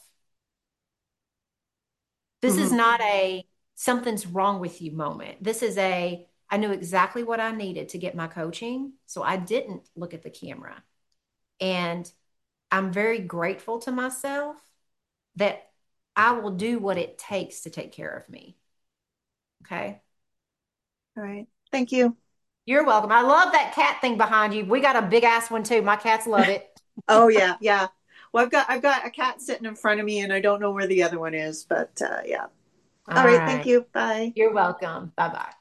This is Hmm. not a something's wrong with you moment. This is a I knew exactly what I needed to get my coaching, so I didn't look at the camera. And I'm very grateful to myself that I will do what it takes to take care of me. Okay. All right. Thank you. You're welcome. I love that cat thing behind you. We got a big ass one too. My cats love it. Oh yeah, yeah. Well, I've got I've got a cat sitting in front of me, and I don't know where the other one is, but uh, yeah. All All right. Thank right. you. Bye. You're welcome. Bye bye.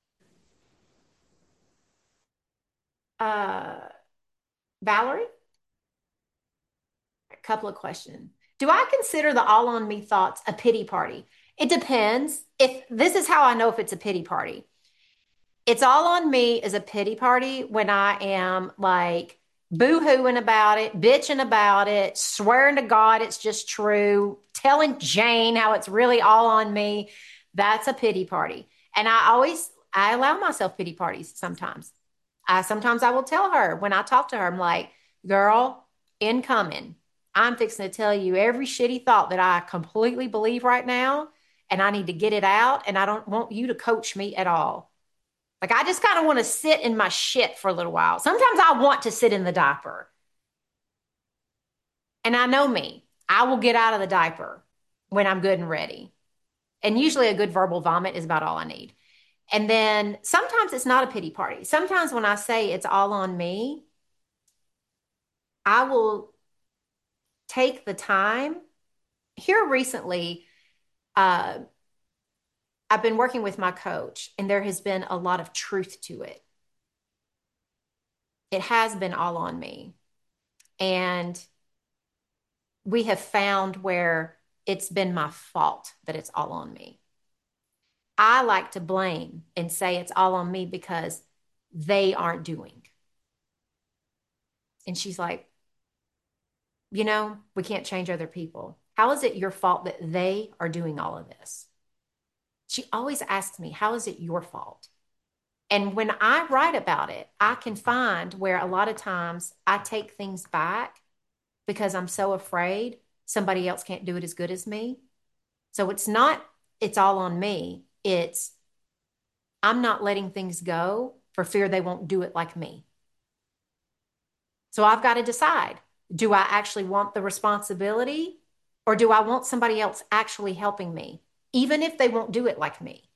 Uh, Valerie, a couple of questions. Do I consider the all on me thoughts a pity party? It depends. If this is how I know if it's a pity party. It's all on me as a pity party when I am like boo-hooing about it, bitching about it, swearing to God it's just true, telling Jane how it's really all on me. That's a pity party. And I always I allow myself pity parties sometimes. I sometimes I will tell her when I talk to her, I'm like, girl, incoming. I'm fixing to tell you every shitty thought that I completely believe right now, and I need to get it out, and I don't want you to coach me at all. Like I just kind of want to sit in my shit for a little while. Sometimes I want to sit in the diaper. And I know me. I will get out of the diaper when I'm good and ready. And usually a good verbal vomit is about all I need. And then sometimes it's not a pity party. Sometimes when I say it's all on me, I will take the time. Here recently, uh, I've been working with my coach, and there has been a lot of truth to it. It has been all on me. And we have found where it's been my fault that it's all on me. I like to blame and say it's all on me because they aren't doing. And she's like, you know, we can't change other people. How is it your fault that they are doing all of this? She always asks me, how is it your fault? And when I write about it, I can find where a lot of times I take things back because I'm so afraid somebody else can't do it as good as me. So it's not it's all on me. It's I'm not letting things go for fear they won't do it like me. So I've got to decide, do I actually want the responsibility or do I want somebody else actually helping me, even if they won't do it like me?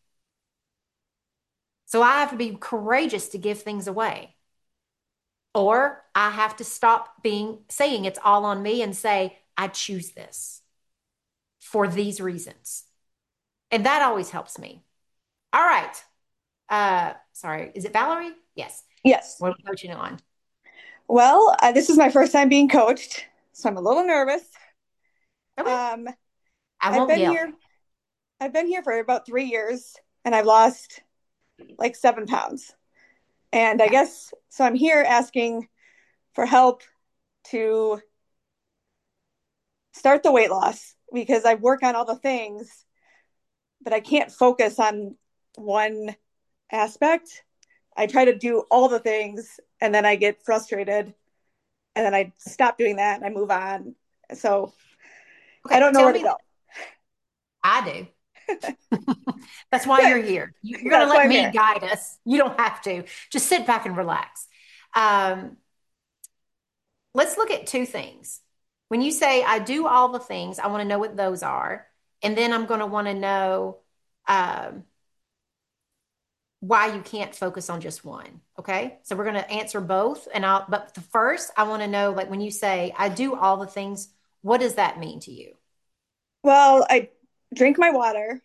So I have to be courageous to give things away. Or I have to stop being saying it's all on me and say, I choose this for these reasons. And that always helps me. All right. Uh, sorry, is it Valerie? Yes. Yes. What are we coaching on? Well, uh, this is my first time being coached, so I'm a little nervous. Okay. Um, I I've won't been yell. here. I've been here for about three years, and I've lost like seven pounds. And I Yeah. guess so. I'm here asking for help to start the weight loss because I work on all the things, but I can't focus on one aspect. I try to do all the things, and then I get frustrated, and then I stop doing that, and I move on. So Okay, I don't know tell where to me. go. I do. That's why you're Good. here. You- You're going to That's why let I'm me here. guide us. You don't have to. Just sit back and relax. Um, let's look at two things. When you say, I do all the things, I want to know what those are. And then I'm going to want to know um, why you can't focus on just one. Okay. So we're going to answer both. And I'll, but the first, I want to know, like when you say, I do all the things, what does that mean to you? Well, I drink my water.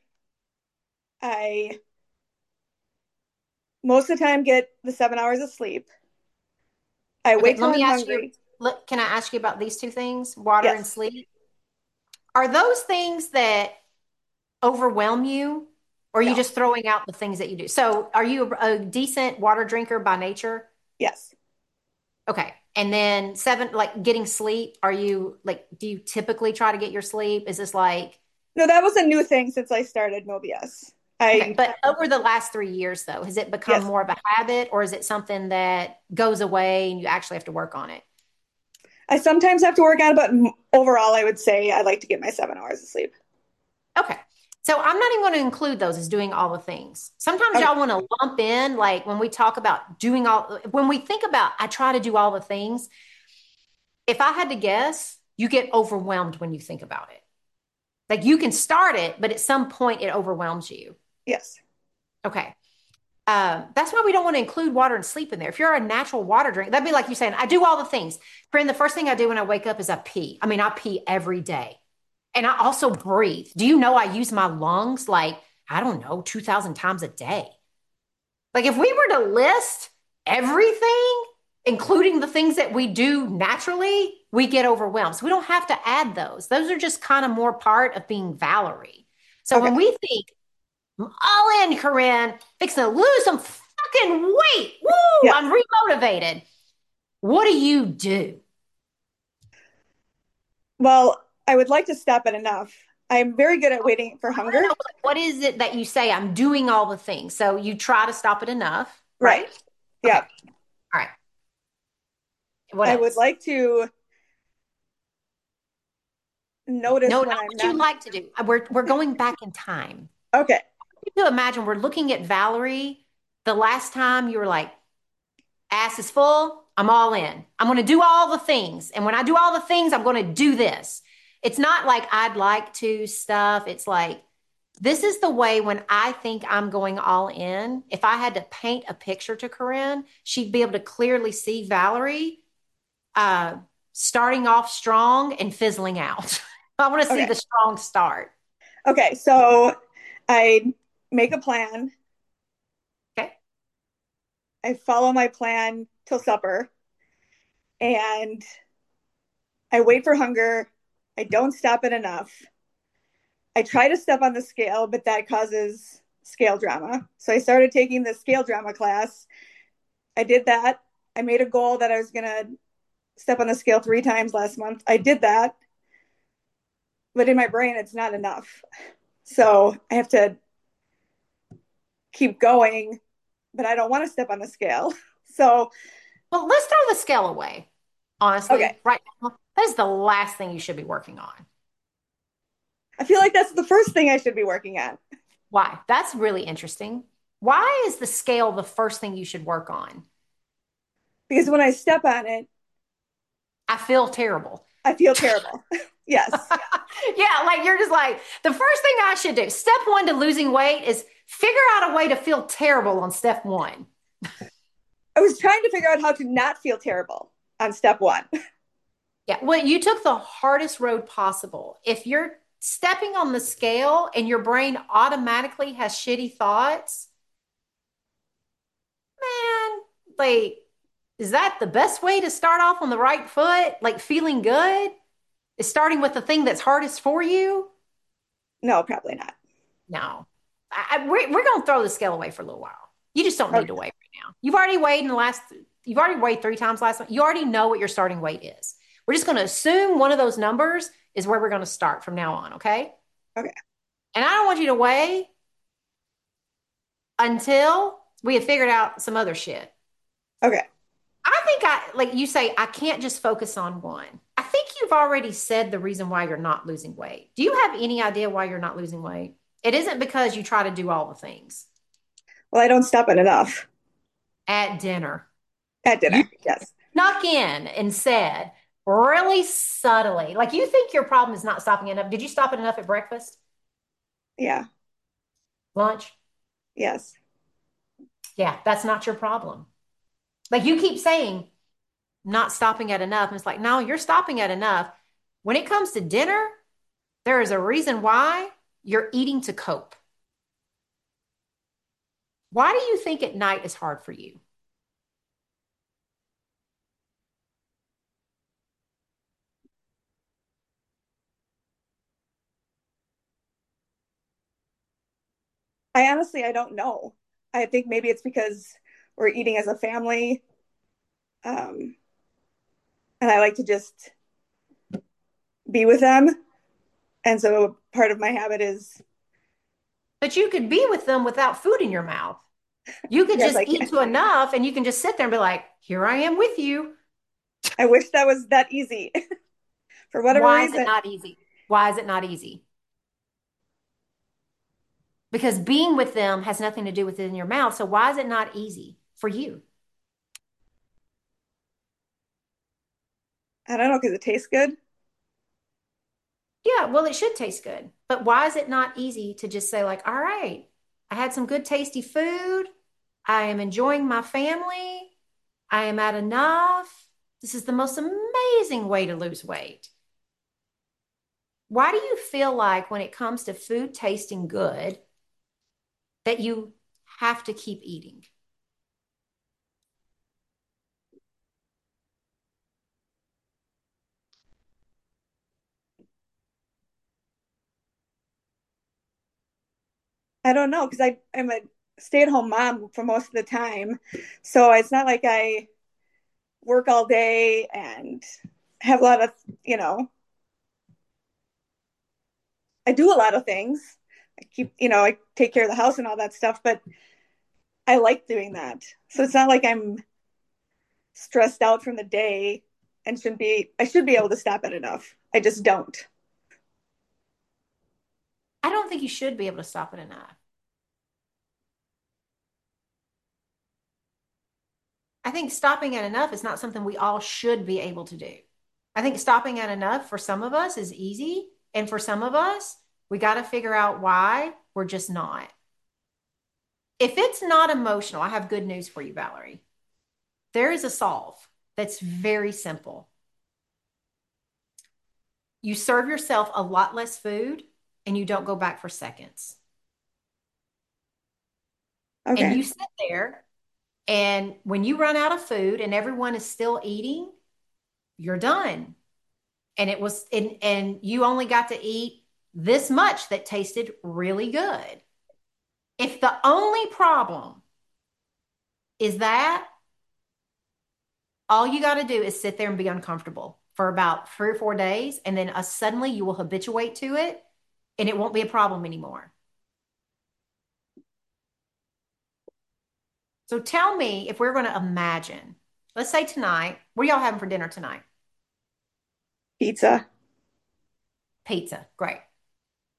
I most of the time get the seven hours of sleep. I Okay. wait till Let me I'm ask you, hungry. let, can I ask you about these two things, water and Yes. sleep? Are those things that overwhelm you, or are you No. just throwing out the things that you do? So, are you a, a decent water drinker by nature? Yes. Okay. And then seven, like getting sleep, are you like, do you typically try to get your sleep? Is this like, No, that was a new thing since I started Mobius. okay, I but over the last three years though, has it become yes. more of a habit or is it something that goes away and you actually have to work on it? I sometimes have to work on it, but overall, I would say I like to get my seven hours of sleep. Okay. So I'm not even going to include those as doing all the things. Sometimes Okay. y'all want to lump in, like when we talk about doing all, when we think about, I try to do all the things. If I had to guess, you get overwhelmed when you think about it. Like you can start it, but at some point it overwhelms you. Yes. Okay. Um, that's why we don't want to include water and sleep in there. If you're a natural water drink, that'd be like you saying, I do all the things. Friend, the first thing I do when I wake up is I pee. I mean, I pee every day. And I also breathe. Do you know I use my lungs like, I don't know, two thousand times a day? Like if we were to list everything, including the things that we do naturally, we get overwhelmed. So we don't have to add those. Those are just kind of more part of being Valerie. So Okay. when we think, I'm all in, Corinne, fixing to lose some fucking weight. Woo, Yes. I'm remotivated. What do you do? Well, I would like to stop it enough. I'm very good at waiting for I want to hunger. know what is it that you say, I'm doing all the things. So you try to stop it enough, Right. right? Okay. Yeah. All right. What I would else? like to notice No, not when I'm what you not. like to do. We're we're going back in time. Okay. You imagine we're looking at Valerie the last time you were like, ass is full, I'm all in. I'm going to do all the things. And when I do all the things, I'm going to do this. It's not like I'd like to stuff. It's like, this is the way when I think I'm going all in. If I had to paint a picture to Corinne, she'd be able to clearly see Valerie uh, starting off strong and fizzling out. I want to see Okay. the strong start. Okay. So I make a plan. Okay. I follow my plan till supper and I wait for hunger. I don't stop it enough. I try to step on the scale, but that causes scale drama. So I started taking the scale drama class. I did that. I made a goal that I was going to step on the scale three times last month. I did that. But in my brain, it's not enough. So I have to keep going, but I don't want to step on the scale. So, Well, let's throw the scale away. Honestly, okay. right now, that is the last thing you should be working on. I feel like that's the first thing I should be working on Why? That's really interesting. Why is the scale the first thing you should work on? because when I step on it, I feel terrible. I feel terrible. Yes. Yeah, like you're just like, the first thing I should do, step one to losing weight is figure out a way to feel terrible on step one. I was trying to figure out how to not feel terrible on step one. Yeah, well, you took the hardest road possible. If you're stepping on the scale and your brain automatically has shitty thoughts, man, like, is that the best way to start off on the right foot? Like feeling good is starting with the thing that's hardest for you? No, probably not. No. I, I, we're we're going to throw the scale away for a little while. You just don't need Okay. to weigh right now. You've already weighed in the last, you've already weighed three times last month. You already know what your starting weight is. We're just going to assume one of those numbers is where we're going to start from now on, okay? Okay. And I don't want you to weigh until we have figured out some other shit. Okay. I think I, like you say, I can't just focus on one. I think you've already said the reason why you're not losing weight. Do you have any idea why you're not losing weight? It isn't because you try to do all the things Well, I don't stop it enough at dinner. at You dinner. Yes. snuck in and said really subtly, like you think your problem is not stopping enough. Did you stop it enough at breakfast, Yeah. lunch? Yes. Yeah, that's not your problem. Like you keep saying, not stopping at enough. And it's like, no, you're stopping at enough. When it comes to dinner, there is a reason why you're eating to cope. Why do you think at night is hard for you? I honestly, I don't know. I think maybe it's because we're eating as a family. Um, and I like to just be with them. And so part of my habit is, But you could be with them without food in your mouth. You could yes, just I eat can. to enough and you can just sit there and be like, here I am with you. I wish that was that easy for whatever Why is it reason. not easy? Why is it not easy? Because being with them has nothing to do with it in your mouth. So why is it not easy for you? I don't know because it tastes good. Yeah, well, it should taste good. But why is it not easy to just say, like, all right, I had some good, tasty food. I am enjoying my family. I am at enough. This is the most amazing way to lose weight. Why do you feel like when it comes to food tasting good, that you have to keep eating? I don't know because I I'm a stay at home mom for most of the time, so it's not like I work all day and have a lot of you know I do a lot of things. I keep you know I take care of the house and all that stuff, but I like doing that. So it's not like I'm stressed out from the day and shouldn't be I should be able to stop it enough. I just don't. I don't think you should be able to stop it enough. I think stopping at enough is not something we all should be able to do. I think stopping at enough for some of us is easy. And for some of us, we got to figure out why we're just not. If it's not emotional, I have good news for you, Valerie. There is a solve that's very simple. You serve yourself a lot less food and you don't go back for seconds. And Okay. you sit there, and when you run out of food and everyone is still eating, you're done. And it was, and, and you only got to eat this much that tasted really good. If the only problem is that, all you got to do is sit there and be uncomfortable for about three or four days. And then uh, suddenly you will habituate to it and it won't be a problem anymore. So tell me, if we're going to imagine, let's say tonight, what are y'all having for dinner tonight? Pizza. Pizza. Great.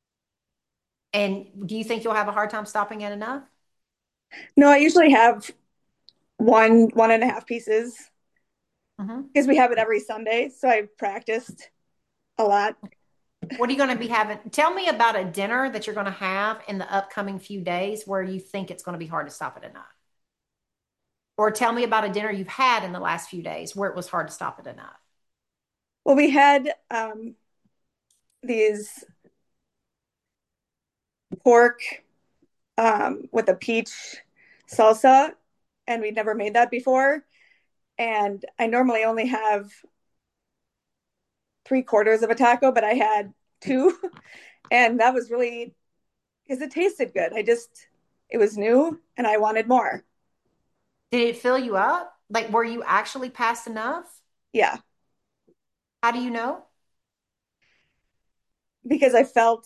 And do you think you'll have a hard time stopping at enough? No, I usually have one, one and a half pieces Hmm. because we have it every Sunday. So I've practiced a lot. What are you going to be having? Tell me about a dinner that you're going to have in the upcoming few days where you think it's going to be hard to stop at enough. Or tell me about a dinner you've had in the last few days where it was hard to stop at enough. Well, we had um, these pork um, with a peach salsa, and we'd never made that before. And I normally only have three quarters of a taco, but I had two, and that was really because it tasted good. I just it was new, and I wanted more. Did it fill you up? Like, were you actually past enough? Yeah, How do you know? because I felt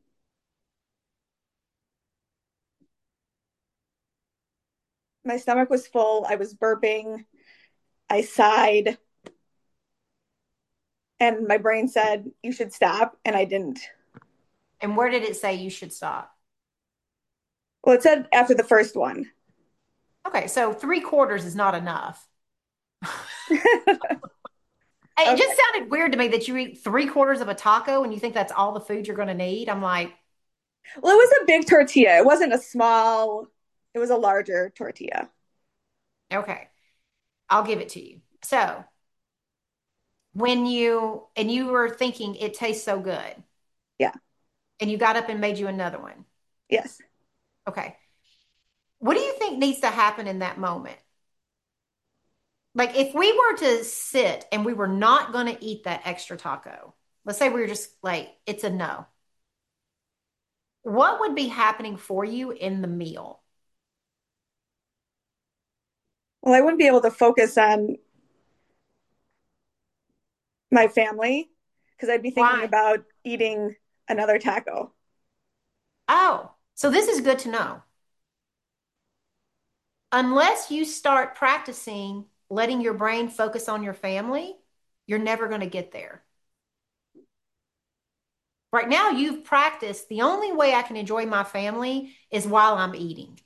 my stomach was full. I was burping. I sighed, and my brain said you should stop, and I didn't. And where did it say you should stop? Well, it said after the first one. Okay, so three quarters is not enough. It Okay. just sounded weird to me that you eat three quarters of a taco and you think that's all the food you're going to need. I'm like, Well, it was a big tortilla. It wasn't a small, it was a larger tortilla. okay, I'll give it to you. So when you, and you were thinking it tastes so good, Yeah. and you got up and made you another one. Yes. Okay. What do you think needs to happen in that moment? Like if we were to sit and we were not going to eat that extra taco, let's say we were just like, it's a no. What would be happening for you in the meal? Well, I wouldn't be able to focus on my family because I'd be thinking Why? about eating another taco. Oh, so this is good to know. Unless you start practicing letting your brain focus on your family, you're never going to get there. Right now, you've practiced. The only way I can enjoy my family is while I'm eating.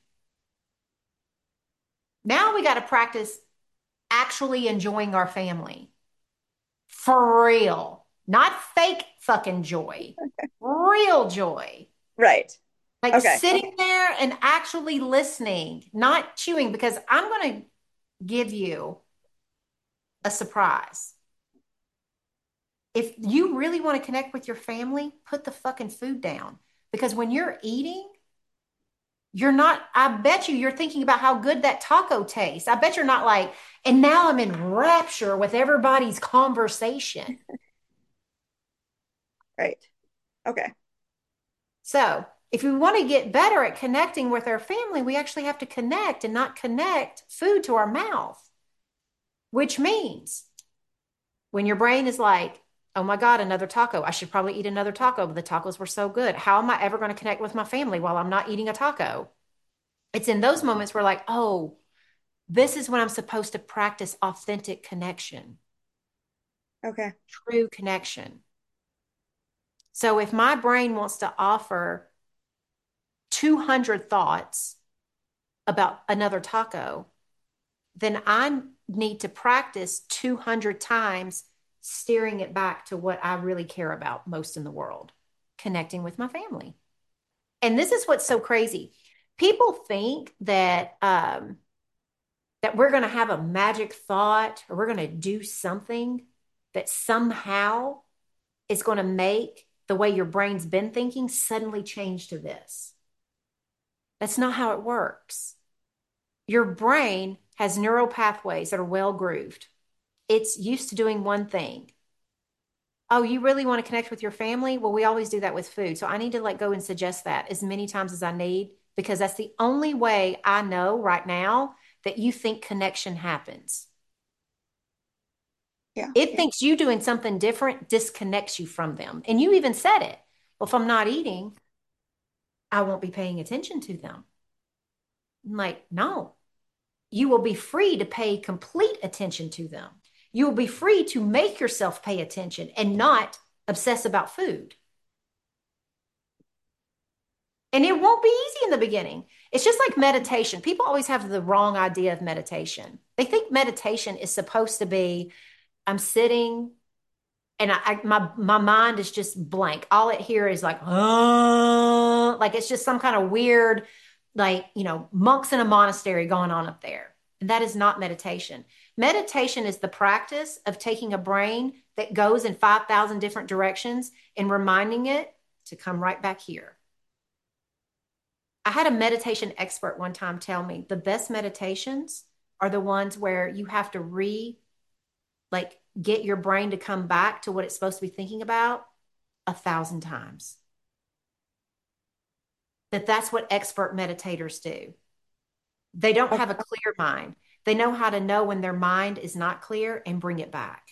Now we got to practice actually enjoying our family for real, not fake fucking joy, real joy. Right. Like Okay. sitting there and actually listening, not chewing, because I'm going to give you a surprise. If you really want to connect with your family, put the fucking food down. Because when you're eating, you're not, I bet you you're thinking about how good that taco tastes. I bet you're not like, and now I'm in rapture with everybody's conversation. Right. Okay. So if we want to get better at connecting with our family, we actually have to connect and not connect food to our mouth, which means when your brain is like, oh my God, another taco. I should probably eat another taco, but the tacos were so good. How am I ever going to connect with my family while I'm not eating a taco? It's in those moments where, like, oh, this is when I'm supposed to practice authentic connection, Okay. true connection. So if my brain wants to offer two hundred thoughts about another taco, then I need to practice two hundred times steering it back to what I really care about most in the world, connecting with my family. And this is what's so crazy. People think that um, that we're going to have a magic thought or we're going to do something that somehow is going to make the way your brain's been thinking suddenly change to this. That's not how it works. Your brain has neural pathways that are well grooved. It's used to doing one thing. Oh, you really want to connect with your family? Well, we always do that with food. So I need to let go and suggest that as many times as I need because that's the only way I know right now that you think connection happens. Yeah. It thinks you doing something different disconnects you from them. And you even said it. Well, if I'm not eating, I won't be paying attention to them. I'm like, no, you will be free to pay complete attention to them. You will be free to make yourself pay attention and not obsess about food. And it won't be easy in the beginning. It's just like meditation. People always have the wrong idea of meditation. They think meditation is supposed to be I'm sitting and I, I my my mind is just blank. All it here is like, uh, like it's just some kind of weird, like, you know, monks in a monastery going on up there. And that is not meditation. Meditation is the practice of taking a brain that goes in five thousand different directions and reminding it to come right back here. I had a meditation expert one time tell me the best meditations are the ones where you have to re like get your brain to come back to what it's supposed to be thinking about a thousand times. That that's what expert meditators do. They don't have a clear mind. They know how to know when their mind is not clear and bring it back.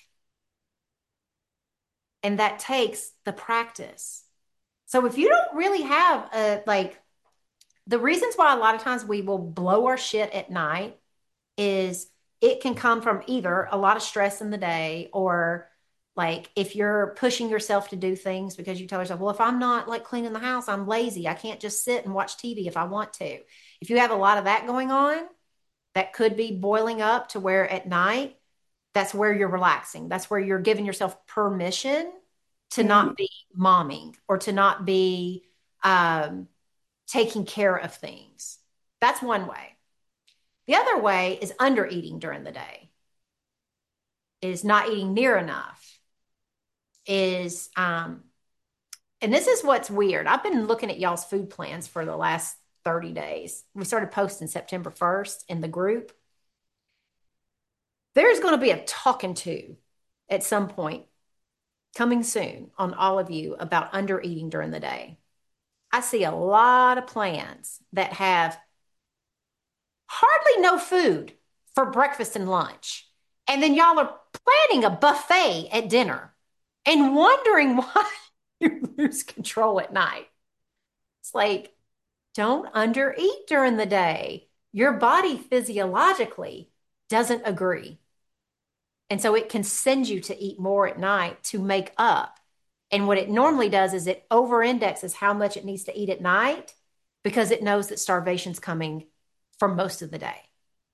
And that takes the practice. So if you don't really have a like the reasons why a lot of times we will blow our shit at night is it can come from either a lot of stress in the day or like if you're pushing yourself to do things because you tell yourself, well, if I'm not like cleaning the house, I'm lazy. I can't just sit and watch T V if I want to. If you have a lot of that going on, that could be boiling up to where at night, that's where you're relaxing. That's where you're giving yourself permission to mm-hmm. not be momming or to not be um, taking care of things. That's one way. The other way is under eating during the day, is not eating near enough, is, um, and this is what's weird. I've been looking at y'all's food plans for the last thirty days. We started posting September first in the group. There's going to be a talking to at some point coming soon on all of you about under eating during the day. I see a lot of plans that have hardly no food for breakfast and lunch. And then y'all are planning a buffet at dinner and wondering why you lose control at night. It's like, don't undereat during the day. Your body physiologically doesn't agree. And so it can send you to eat more at night to make up. And what it normally does is it over-indexes how much it needs to eat at night because it knows that starvation's coming for most of the day.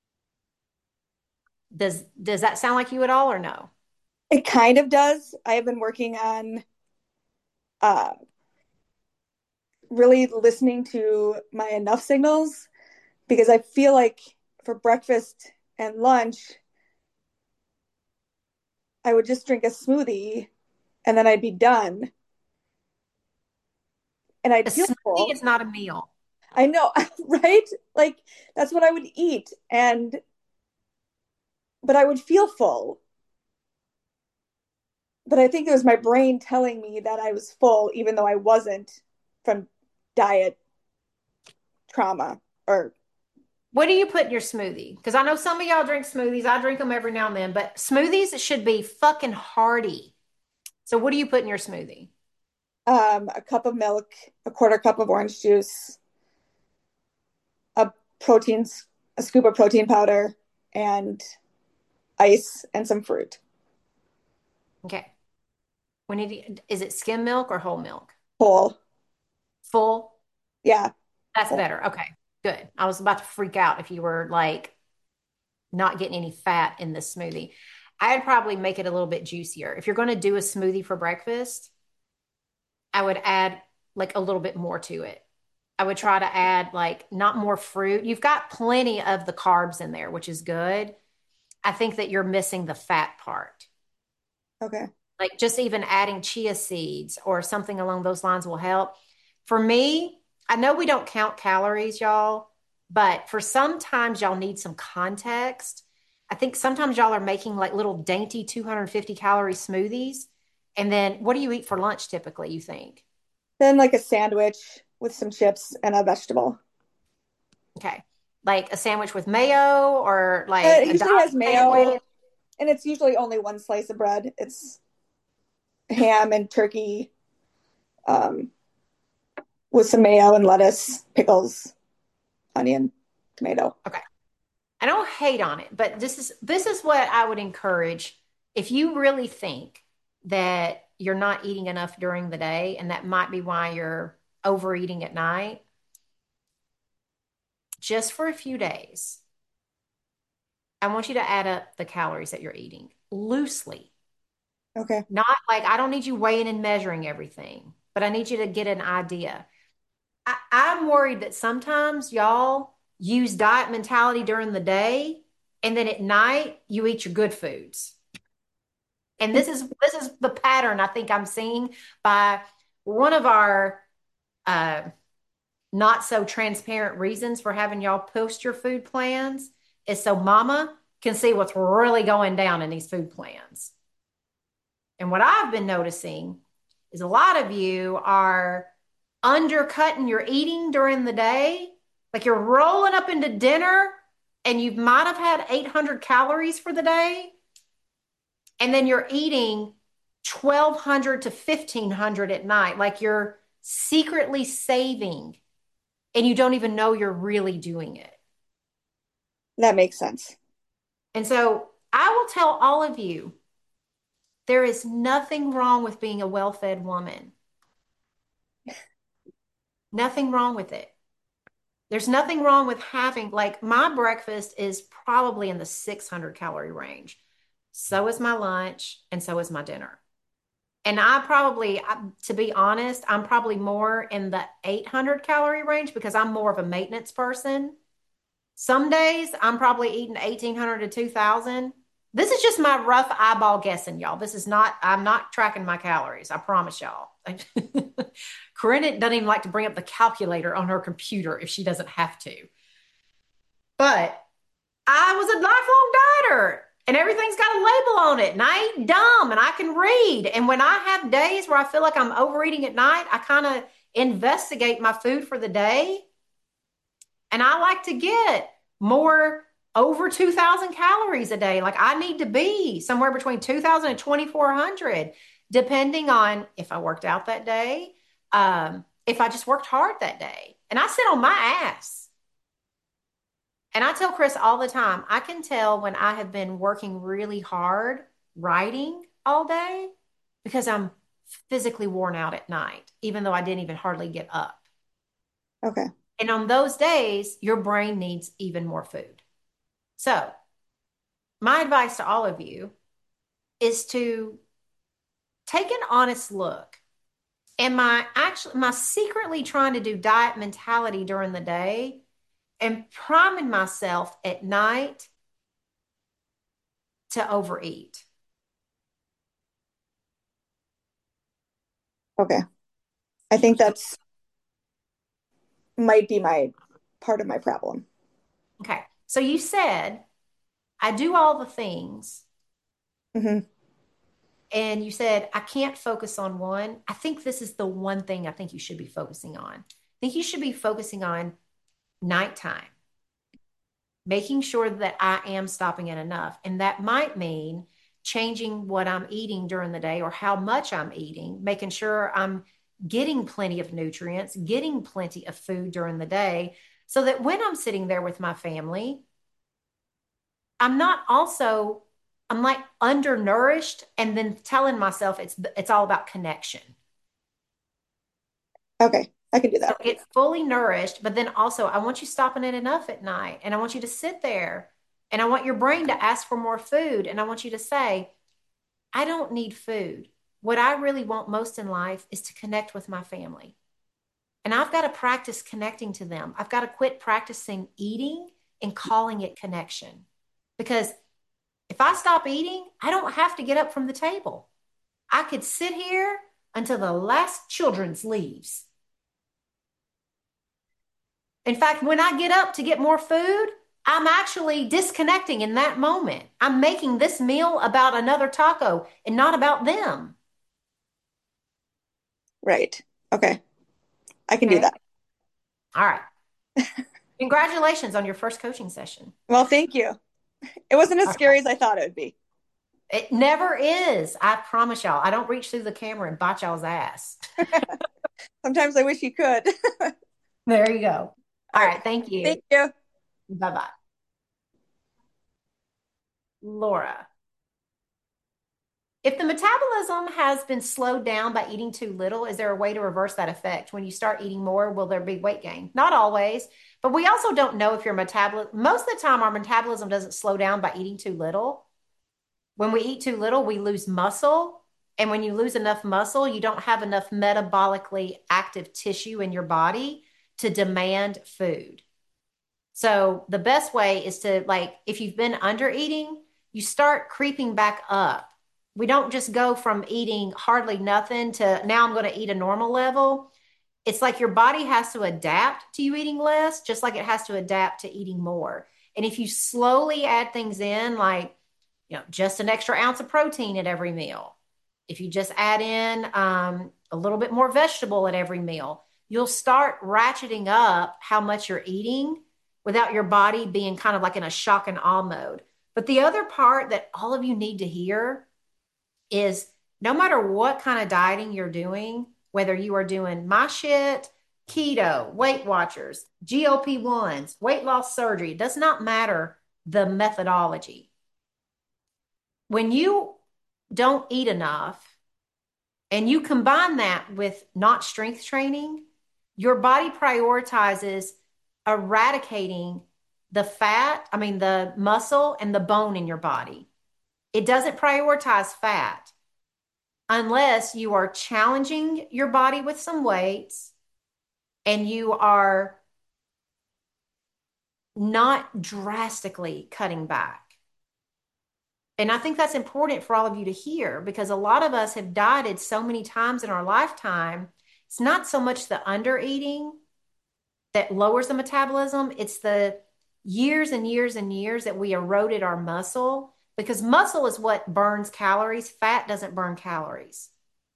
Does does that sound like you at all or no? It kind of does. I have been working on uh, really listening to my enough signals because I feel like for breakfast and lunch, I would just drink a smoothie and then I'd be done. And I'd a feel smoothie full. is not a meal. I know, right? Like that's what I would eat. And, but I would feel full. But I think it was my brain telling me that I was full, even though I wasn't from diet trauma or. What do you put in your smoothie? Because I know some of y'all drink smoothies. I drink them every now and then, but smoothies should be fucking hearty. So what do you put in your smoothie? Um, a cup of milk, a quarter cup of orange juice, a protein, a scoop of protein powder, and ice and some fruit. Okay. We need to, is it skim milk or whole milk? Whole. Full? Yeah. That's Full. better. Okay, good. I was about to freak out if you were like not getting any fat in this smoothie. I'd probably make it a little bit juicier. If you're going to do a smoothie for breakfast, I would add like a little bit more to it. I would try to add like not more fruit. You've got plenty of the carbs in there, which is good. I think that you're missing the fat part. Okay. Like just even adding chia seeds or something along those lines will help. For me, I know we don't count calories, y'all, but for sometimes y'all need some context. I think sometimes y'all are making like little dainty two hundred fifty calorie smoothies. And then what do you eat for lunch typically, you think? Then like a sandwich with some chips and a vegetable. Okay. Like a sandwich with mayo or like uh, it usually has mayo sandwich? And it's usually only one slice of bread. It's ham and turkey um, with some mayo and lettuce, pickles, onion, tomato. Okay. I don't hate on it, but this is this is what I would encourage. If you really think that you're not eating enough during the day, and that might be why you're overeating at night, just for a few days, I want you to add up the calories that you're eating loosely. Okay. Not like I don't need you weighing and measuring everything, but I need you to get an idea. I, I'm worried that sometimes y'all use diet mentality during the day, and then at night you eat your good foods. And this is this is the pattern I think I'm seeing by one of our uh, not so transparent reasons for having y'all post your food plans is so mama can see what's really going down in these food plans. And what I've been noticing is a lot of you are undercutting your eating during the day. Like you're rolling up into dinner and you might have had eight hundred calories for the day. And then you're eating twelve hundred to fifteen hundred at night. Like you're secretly saving and you don't even know you're really doing it. That makes sense. And so I will tell all of you, there is nothing wrong with being a well-fed woman. Nothing wrong with it. There's nothing wrong with having, like, my breakfast is probably in the six hundred calorie range. So is my lunch, and so is my dinner. And I probably, to be honest, I'm probably more in the eight hundred calorie range because I'm more of a maintenance person. Some days I'm probably eating eighteen hundred to two thousand. This is just my rough eyeball guessing, y'all. This is not, I'm not tracking my calories. I promise y'all. Corinne doesn't even like to bring up the calculator on her computer if she doesn't have to. But I was a lifelong dieter and everything's got a label on it and I ain't dumb and I can read. And when I have days where I feel like I'm overeating at night, I kind of investigate my food for the day. And I like to get more over two thousand calories a day. Like I need to be somewhere between two thousand and twenty-four hundred, depending on if I worked out that day, um, if I just worked hard that day. And I sit on my ass. And I tell Chris all the time, I can tell when I have been working really hard writing all day because I'm physically worn out at night, even though I didn't even hardly get up. Okay. And on those days, your brain needs even more food. So my advice to all of you is to take an honest look. Am I actually, am I secretly trying to do diet mentality during the day and priming myself at night to overeat? Okay. I think that's might be my part of my problem. Okay. So you said, I do all the things. Mm-hmm. And you said, I can't focus on one. I think this is the one thing I think you should be focusing on. I think you should be focusing on nighttime, making sure that I am stopping at enough. And that might mean changing what I'm eating during the day or how much I'm eating, making sure I'm getting plenty of nutrients, getting plenty of food during the day, so that when I'm sitting there with my family, I'm not also, I'm like undernourished and then telling myself it's it's all about connection. Okay, I can do So that. get fully nourished, but then also I want you stopping at enough at night and I want you to sit there and I want your brain to ask for more food and I want you to say, I don't need food. What I really want most in life is to connect with my family. And I've got to practice connecting to them. I've got to quit practicing eating and calling it connection. Because if I stop eating, I don't have to get up from the table. I could sit here until the last children's leaves. In fact, when I get up to get more food, I'm actually disconnecting in that moment. I'm making this meal about another taco and not about them. Right. Okay. I can Okay? do that. All right. Congratulations on your first coaching session. Well, thank you. It wasn't as All scary right. as I thought it would be. It never is. I promise y'all. I don't reach through the camera and bite y'all's ass. Sometimes I wish you could. There you go. All, All right. right. Thank you. Thank you. Bye-bye. Laura, if the metabolism has been slowed down by eating too little, is there a way to reverse that effect? When you start eating more, will there be weight gain? Not always, but But we also don't know if your metabolism, most of the time, our metabolism doesn't slow down by eating too little. When we eat too little, we lose muscle. And when you lose enough muscle, you don't have enough metabolically active tissue in your body to demand food. So the best way is to, like, if you've been under eating, you start creeping back up. We don't just go from eating hardly nothing to now I'm going to eat a normal level. It's like your body has to adapt to you eating less, just like it has to adapt to eating more. And if you slowly add things in, like, you know, just an extra ounce of protein at every meal, if you just add in um, a little bit more vegetable at every meal, you'll start ratcheting up how much you're eating without your body being kind of like in a shock and awe mode. But the other part that all of you need to hear is no matter what kind of dieting you're doing, whether you are doing my shit, keto, Weight Watchers, G L P ones, weight loss surgery, it does not matter the methodology. When you don't eat enough and you combine that with not strength training, your body prioritizes eradicating the fat, I mean, the muscle and the bone in your body. It doesn't prioritize fat unless you are challenging your body with some weights and you are not drastically cutting back. And I think that's important for all of you to hear because a lot of us have dieted so many times in our lifetime. It's not so much the under eating that lowers the metabolism. It's the years and years and years that we eroded our muscle because muscle is what burns calories. Fat doesn't burn calories.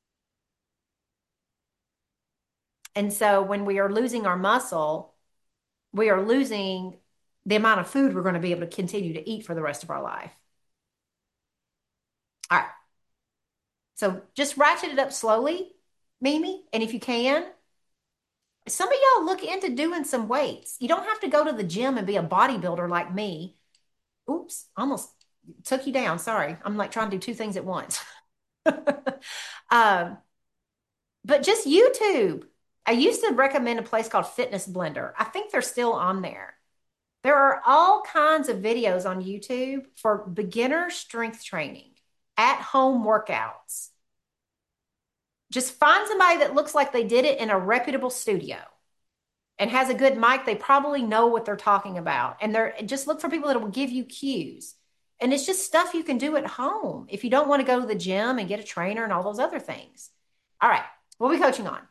And so when we are losing our muscle, we are losing the amount of food we're going to be able to continue to eat for the rest of our life. All right. So just ratchet it up slowly, Mimi. And if you can, some of y'all look into doing some weights. You don't have to go to the gym and be a bodybuilder like me. Oops, almost took you down. Sorry. I'm like trying to do two things at once. um, but just YouTube. I used to recommend a place called Fitness Blender. I think they're still on there. There are all kinds of videos on YouTube for beginner strength training, at home workouts. Just find somebody that looks like they did it in a reputable studio and has a good mic. They probably know what they're talking about. And they're just look for people that will give you cues. And it's just stuff you can do at home if you don't want to go to the gym and get a trainer and all those other things. All right. What are we coaching on?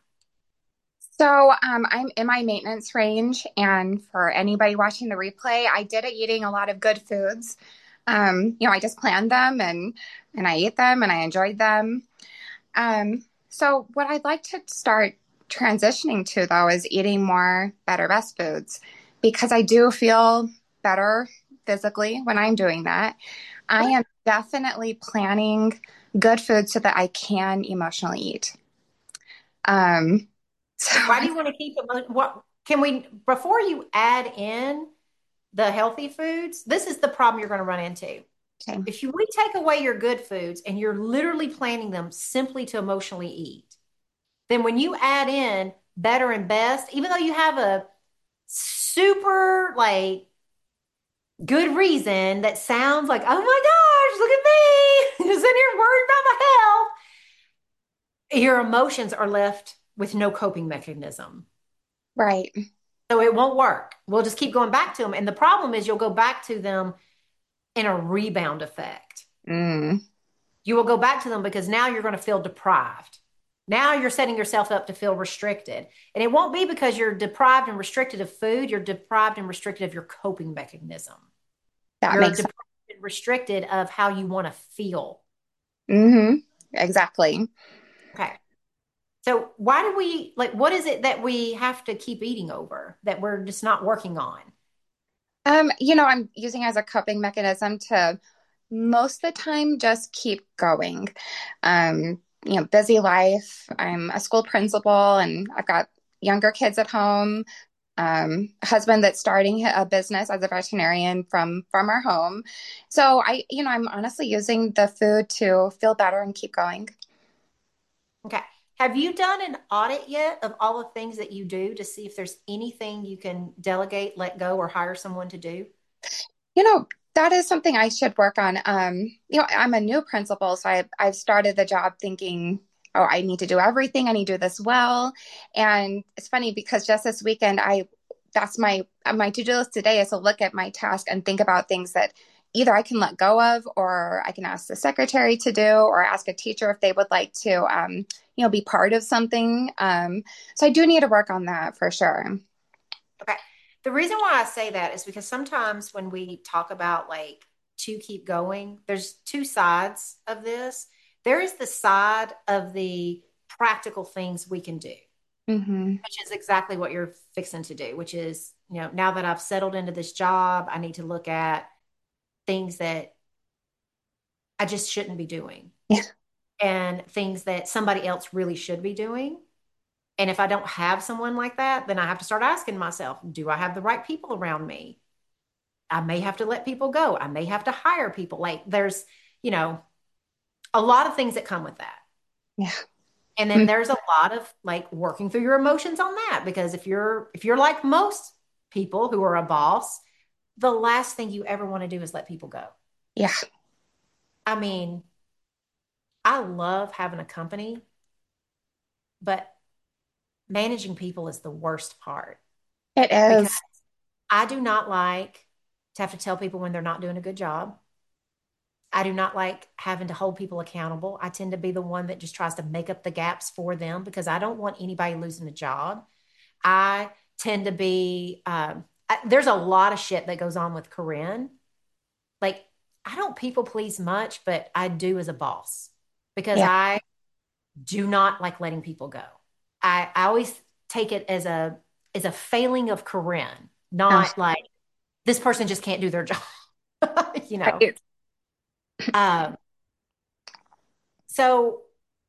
So um, I'm in my maintenance range. And for anybody watching the replay, I did eating a lot of good foods. Um, you know, I just planned them and, and I ate them and I enjoyed them. Um, so what I'd like to start transitioning to though is eating more better best foods because I do feel better physically when I'm doing that. I am definitely planning good food so that I can emotionally eat. Um, so Why do you want to keep it? What can we, before you add in the healthy foods, this is the problem you're going to run into. Okay. If you, we take away your good foods and you're literally planning them simply to emotionally eat, then when you add in better and best, even though you have a super like good reason that sounds like, oh my gosh, look at me, just in here worried about my health, your emotions are left with no coping mechanism. Right. So it won't work. We'll just keep going back to them. And the problem is you'll go back to them in a rebound effect. Mm. You will go back to them because now you're going to feel deprived. Now you're setting yourself up to feel restricted. And it won't be because you're deprived and restricted of food. You're deprived and restricted of your coping mechanism. That you're makes deprived and restricted of how you want to feel. Mm-hmm. Exactly. Okay. So why do we, like, what is it that we have to keep eating over that we're just not working on? Um, you know, I'm using as a coping mechanism to most of the time just keep going. Um, you know, busy life. I'm a school principal and I've got younger kids at home. Um, a husband that's starting a business as a veterinarian from from our home. So I, you know, I'm honestly using the food to feel better and keep going. Okay. Have you done an audit yet of all the things that you do to see if there's anything you can delegate, let go, or hire someone to do? You know, that is something I should work on. Um, you know, I'm a new principal, so I've I've started the job thinking, oh, I need to do everything. I need to do this well. And it's funny because just this weekend, I that's my my to-do list today is to look at my task and think about things that either I can let go of, or I can ask the secretary to do, or ask a teacher if they would like to, um, you know, be part of something. Um, so I do need to work on that for sure. Okay. The reason why I say that is because sometimes when we talk about like to keep going, there's two sides of this. There is the side of the practical things we can do, Hmm. which is exactly what you're fixing to do, which is, you know, now that I've settled into this job, I need to look at things that I just shouldn't be doing Yeah. and things that somebody else really should be doing. And if I don't have someone like that, then I have to start asking myself, do I have the right people around me? I may have to let people go. I may have to hire people. Like there's, you know, a lot of things that come with that. Yeah. And then there's a lot of like working through your emotions on that because if you're if you're like most people who are a boss, the last thing you ever want to do is let people go. Yeah. I mean, I love having a company, but managing people is the worst part It because is. I do not like to have to tell people when they're not doing a good job. I do not like having to hold people accountable. I tend to be the one that just tries to make up the gaps for them because I don't want anybody losing a job. I tend to be, um, I, there's a lot of shit that goes on with Corinne. Like, I don't people please much, but I do as a boss because Yeah. I do not like letting people go. I, I always take it as a as a failing of Corinne, Oh, not like this person just can't do their job, you know. right. Um, so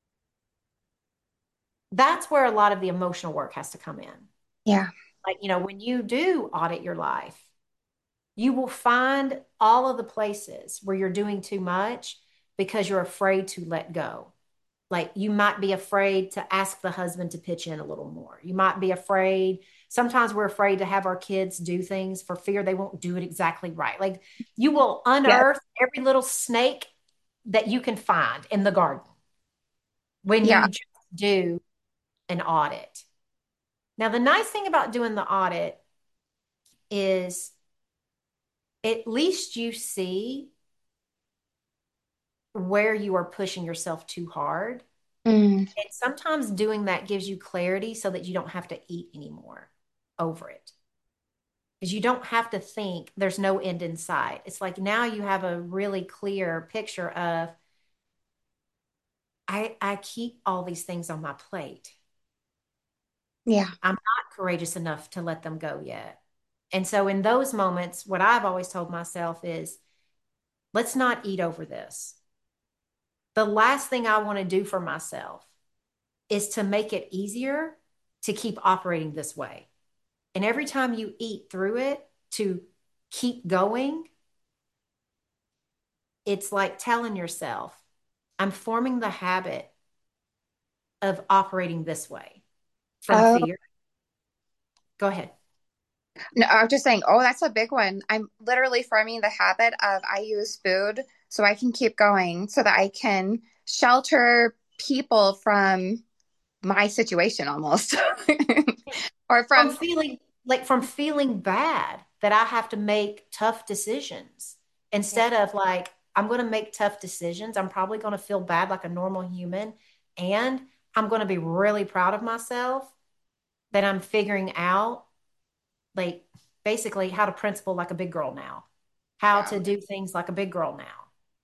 that's where a lot of the emotional work has to come in. Yeah. Like, you know, when you do audit your life, you will find all of the places where you're doing too much because you're afraid to let go. Like you might be afraid to ask the husband to pitch in a little more. You might be afraid. Sometimes we're afraid to have our kids do things for fear they won't do it exactly right. Like you will Yeah. unearth every little snake that you can find in the garden when Yeah. you just do an audit. Now, the nice thing about doing the audit is at least you see where you are pushing yourself too hard. Mm, And sometimes doing that gives you clarity so that you don't have to eat anymore over it. Because you don't have to think there's no end in sight. It's like now you have a really clear picture of I, I keep all these things on my plate. yeah. I'm not courageous enough to let them go yet. And so in those moments, what I've always told myself is let's not eat over this. The last thing I want to do for myself is to make it easier to keep operating this way. And every time you eat through it to keep going, it's like telling yourself, I'm forming the habit of operating this way from Oh, fear. Go ahead. no, I'm just saying, oh, that's a big one. I'm literally forming the habit of I use food so I can keep going so that I can shelter people from my situation almost. Or From from, feeling like from feeling bad that I have to make tough decisions yeah, instead of like, I'm going to make tough decisions. I'm probably going to feel bad like a normal human. And I'm going to be really proud of myself that I'm figuring out like basically how to principal like a big girl now, how yeah. to do things like a big girl now.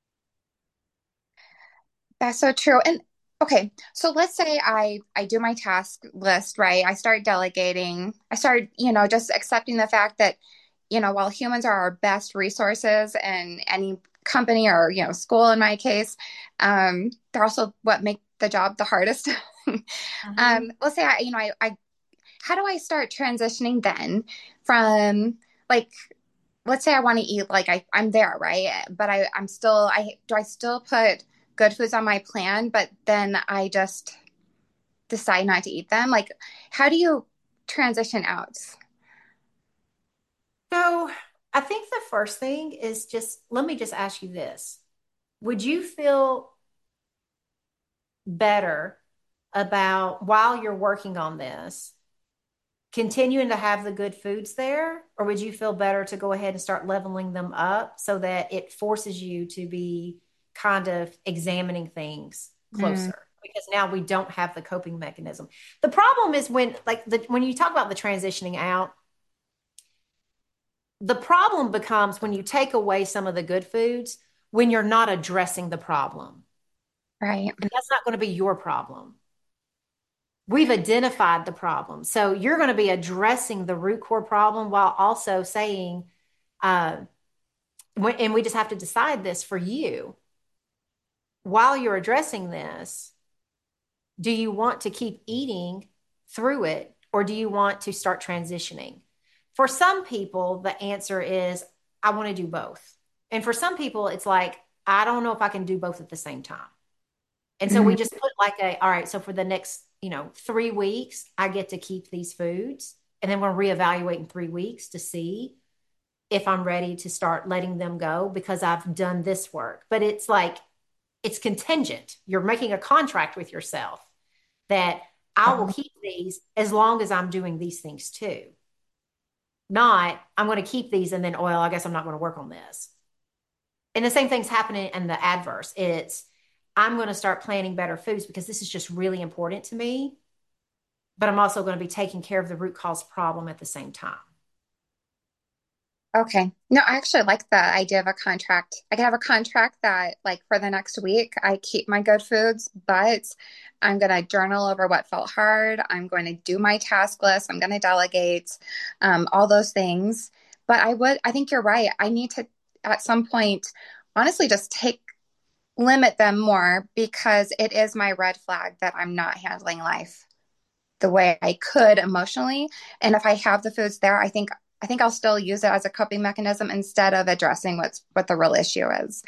That's so true. And okay, so let's say I I do my task list, right? I start delegating. I start, you know, just accepting the fact that, you know, while humans are our best resources in any company or, you know, school in my case, um, they're also what make the job the hardest. Um, Mhm. let's say I, you know, I, I how do I start transitioning then from like let's say I want to eat like I, I'm there, right? But I, I'm still I do I still put good foods on my plan, but then I just decide not to eat them? Like, how do you transition out? So I think the first thing is just let me just ask you this. Would you feel better about while you're working on this, continuing to have the good foods there, or would you feel better to go ahead and start leveling them up so that it forces you to be kind of examining things Mm, closer? Because now we don't have the coping mechanism. The problem is when, like, the when you talk about the transitioning out, the problem becomes when you take away some of the good foods when you're not addressing the problem. right. And that's not going to be your problem. We've identified the problem. So you're going to be addressing the root core problem while also saying, uh, and we just have to decide this for you. While you're addressing this, do you want to keep eating through it or do you want to start transitioning? For some people, the answer is, I want to do both. And for some people, it's like, I don't know if I can do both at the same time. And so we Mhm. just put like a, all right, so for the next, you know, three weeks, I get to keep these foods. And then we'll reevaluate in three weeks to see if I'm ready to start letting them go because I've done this work. But it's like, it's contingent. You're making a contract with yourself that I will Oh, keep these as long as I'm doing these things too. Not, I'm going to keep these and then, oh, well, I guess I'm not going to work on this. And the same thing's happening in the adverse. It's, I'm going to start planning better foods because this is just really important to me. But I'm also going to be taking care of the root cause problem at the same time. okay. No, I actually like the idea of a contract. I can have a contract that, like, for the next week, I keep my good foods, but I'm going to journal over what felt hard. I'm going to do my task list. I'm going to delegate, um, all those things. But I would, I think you're right. I need to, at some point, honestly, just take, limit them more because it is my red flag that I'm not handling life the way I could emotionally. And if I have the foods there, I think I think I'll still use it as a coping mechanism instead of addressing what's what the real issue is.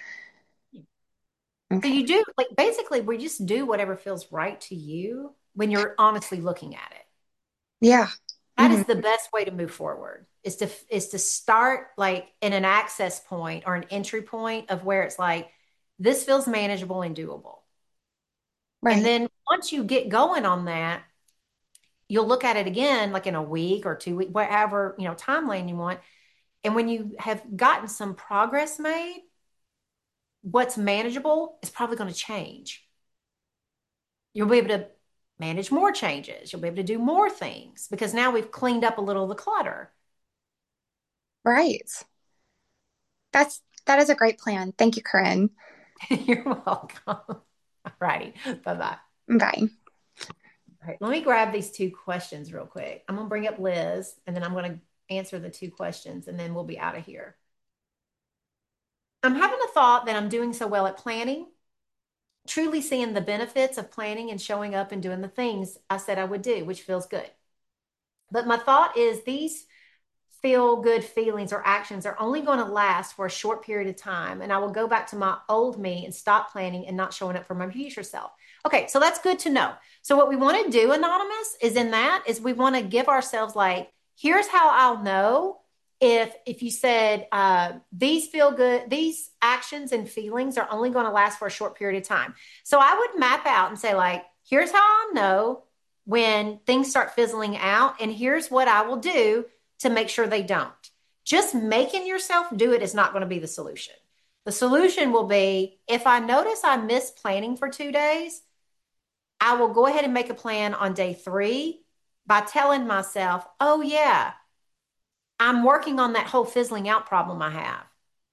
So Okay. you do, like, basically, we just do whatever feels right to you when you're honestly looking at it. Yeah. That Hmm. is the best way to move forward is to is to start like in an access point or an entry point of where it's like this feels manageable and doable. And Right. then once you get going on that, you'll look at it again like in a week or two weeks, whatever, you know, timeline you want. And when you have gotten some progress made, what's manageable is probably going to change. You'll be able to manage more changes. You'll be able to do more things because now we've cleaned up a little of the clutter. Right. That's that is a great plan. Thank you, Corinne. You're welcome. All righty. Bye-bye. Bye. All right. Let me grab these two questions real quick. I'm going to bring up Liz and then I'm going to answer the two questions and then we'll be out of here. I'm having a thought that I'm doing so well at planning, truly seeing the benefits of planning and showing up and doing the things I said I would do, which feels good. But my thought is these feel good feelings or actions are only going to last for a short period of time. And I will go back to my old me and stop planning and not showing up for my future self. Okay, so that's good to know. So what we want to do, Anonymous, is in that is we want to give ourselves like, here's how I'll know if if you said uh, these feel good, these actions and feelings are only going to last for a short period of time. So I would map out and say like, here's how I'll know when things start fizzling out, and here's what I will do to make sure they don't. Just making yourself do it is not going to be the solution. The solution will be if I notice I miss planning for two days, I will go ahead and make a plan on day three by telling myself, oh, yeah, I'm working on that whole fizzling out problem I have.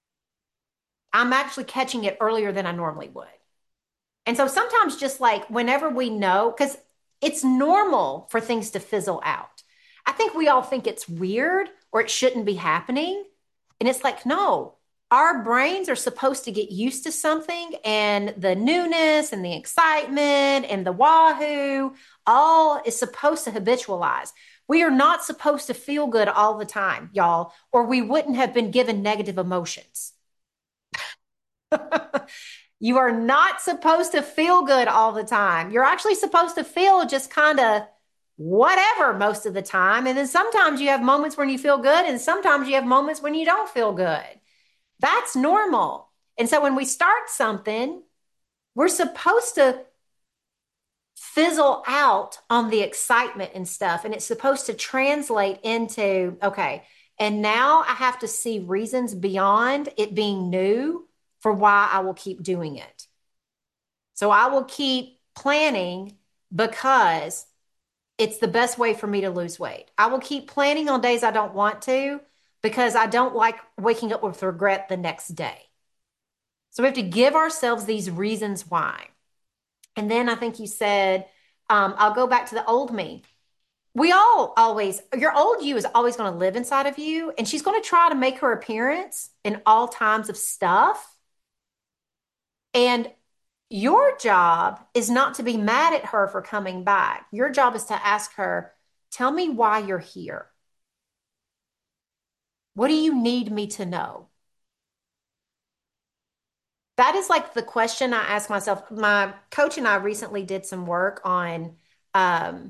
I'm actually catching it earlier than I normally would. And so sometimes, just like whenever we know, because it's normal for things to fizzle out. I think we all think it's weird or it shouldn't be happening. And it's like, no, our brains are supposed to get used to something, and the newness and the excitement and the wahoo all is supposed to habitualize. We are not supposed to feel good all the time, y'all, or we wouldn't have been given negative emotions. You are not supposed to feel good all the time. You're actually supposed to feel just kind of whatever most of the time. And then sometimes you have moments when you feel good, and sometimes you have moments when you don't feel good. That's normal. And so when we start something, we're supposed to fizzle out on the excitement and stuff. And it's supposed to translate into, okay, and now I have to see reasons beyond it being new for why I will keep doing it. So I will keep planning because it's the best way for me to lose weight. I will keep planning on days I don't want to because I don't like waking up with regret the next day. So we have to give ourselves these reasons why. And then I think you said, um, I'll go back to the old me. We all always, your old you is always going to live inside of you, and she's going to try to make her appearance in all times of stuff. And your job is not to be mad at her for coming back. Your job is to ask her, tell me why you're here. What do you need me to know? That is like the question I ask myself. My coach and I recently did some work on um,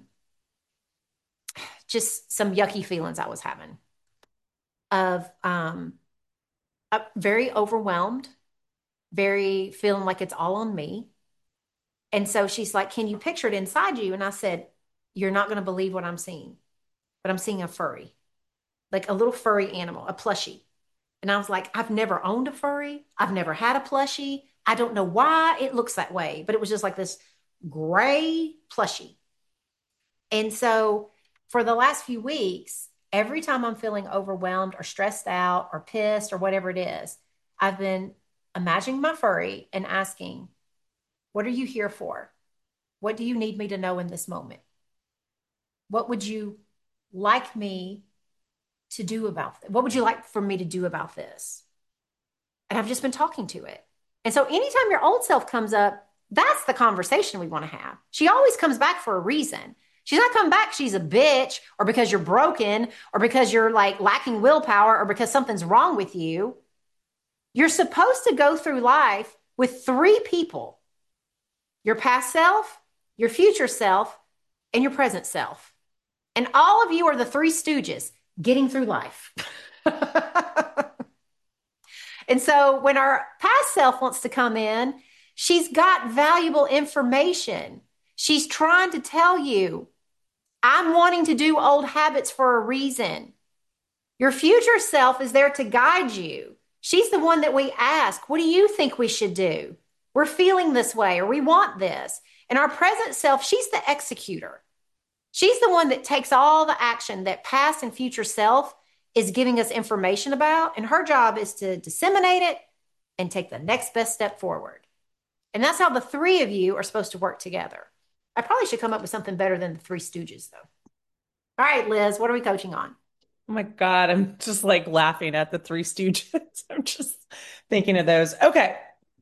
just some yucky feelings I was having of um, uh, very overwhelmed, very feeling like it's all on me. And so she's like, can you picture it inside you? And I said, you're not going to believe what I'm seeing, but I'm seeing a furry, like a little furry animal, a plushie. And I was like, I've never owned a furry. I've never had a plushie. I don't know why it looks that way, but it was just like this gray plushie. And so for the last few weeks, every time I'm feeling overwhelmed or stressed out or pissed or whatever it is, I've been imagining my furry and asking, what are you here for? What do you need me to know in this moment? What would you like me to do about this? What would you like for me to do about this? And I've just been talking to it. And so anytime your old self comes up, that's the conversation we want to have. She always comes back for a reason. She's not coming back, she's a bitch, or because you're broken, or because you're like lacking willpower, or because something's wrong with you. You're supposed to go through life with three people: your past self, your future self, and your present self. And all of you are the three stooges getting through life. And so when our past self wants to come in, she's got valuable information. She's trying to tell you, I'm wanting to do old habits for a reason. Your future self is there to guide you. She's the one that we ask, what do you think we should do? We're feeling this way, or we want this. And our present self, she's the executor. She's the one that takes all the action that past and future self is giving us information about. And her job is to disseminate it and take the next best step forward. And that's how the three of you are supposed to work together. I probably should come up with something better than the Three Stooges, though. All right, Liz, what are we coaching on? Oh my God, I'm just like laughing at the Three Stooges. I'm just thinking of those. Okay.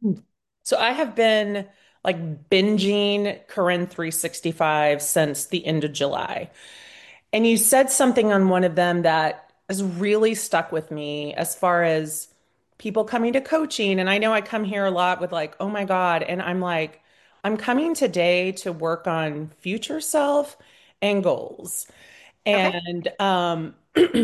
So I have been like binging Corinne three sixty-five since the end of July. And you said something on one of them that has really stuck with me as far as people coming to coaching. And I know I come here a lot with like, oh my God. And I'm like, I'm coming today to work on future self and goals. Okay. And um,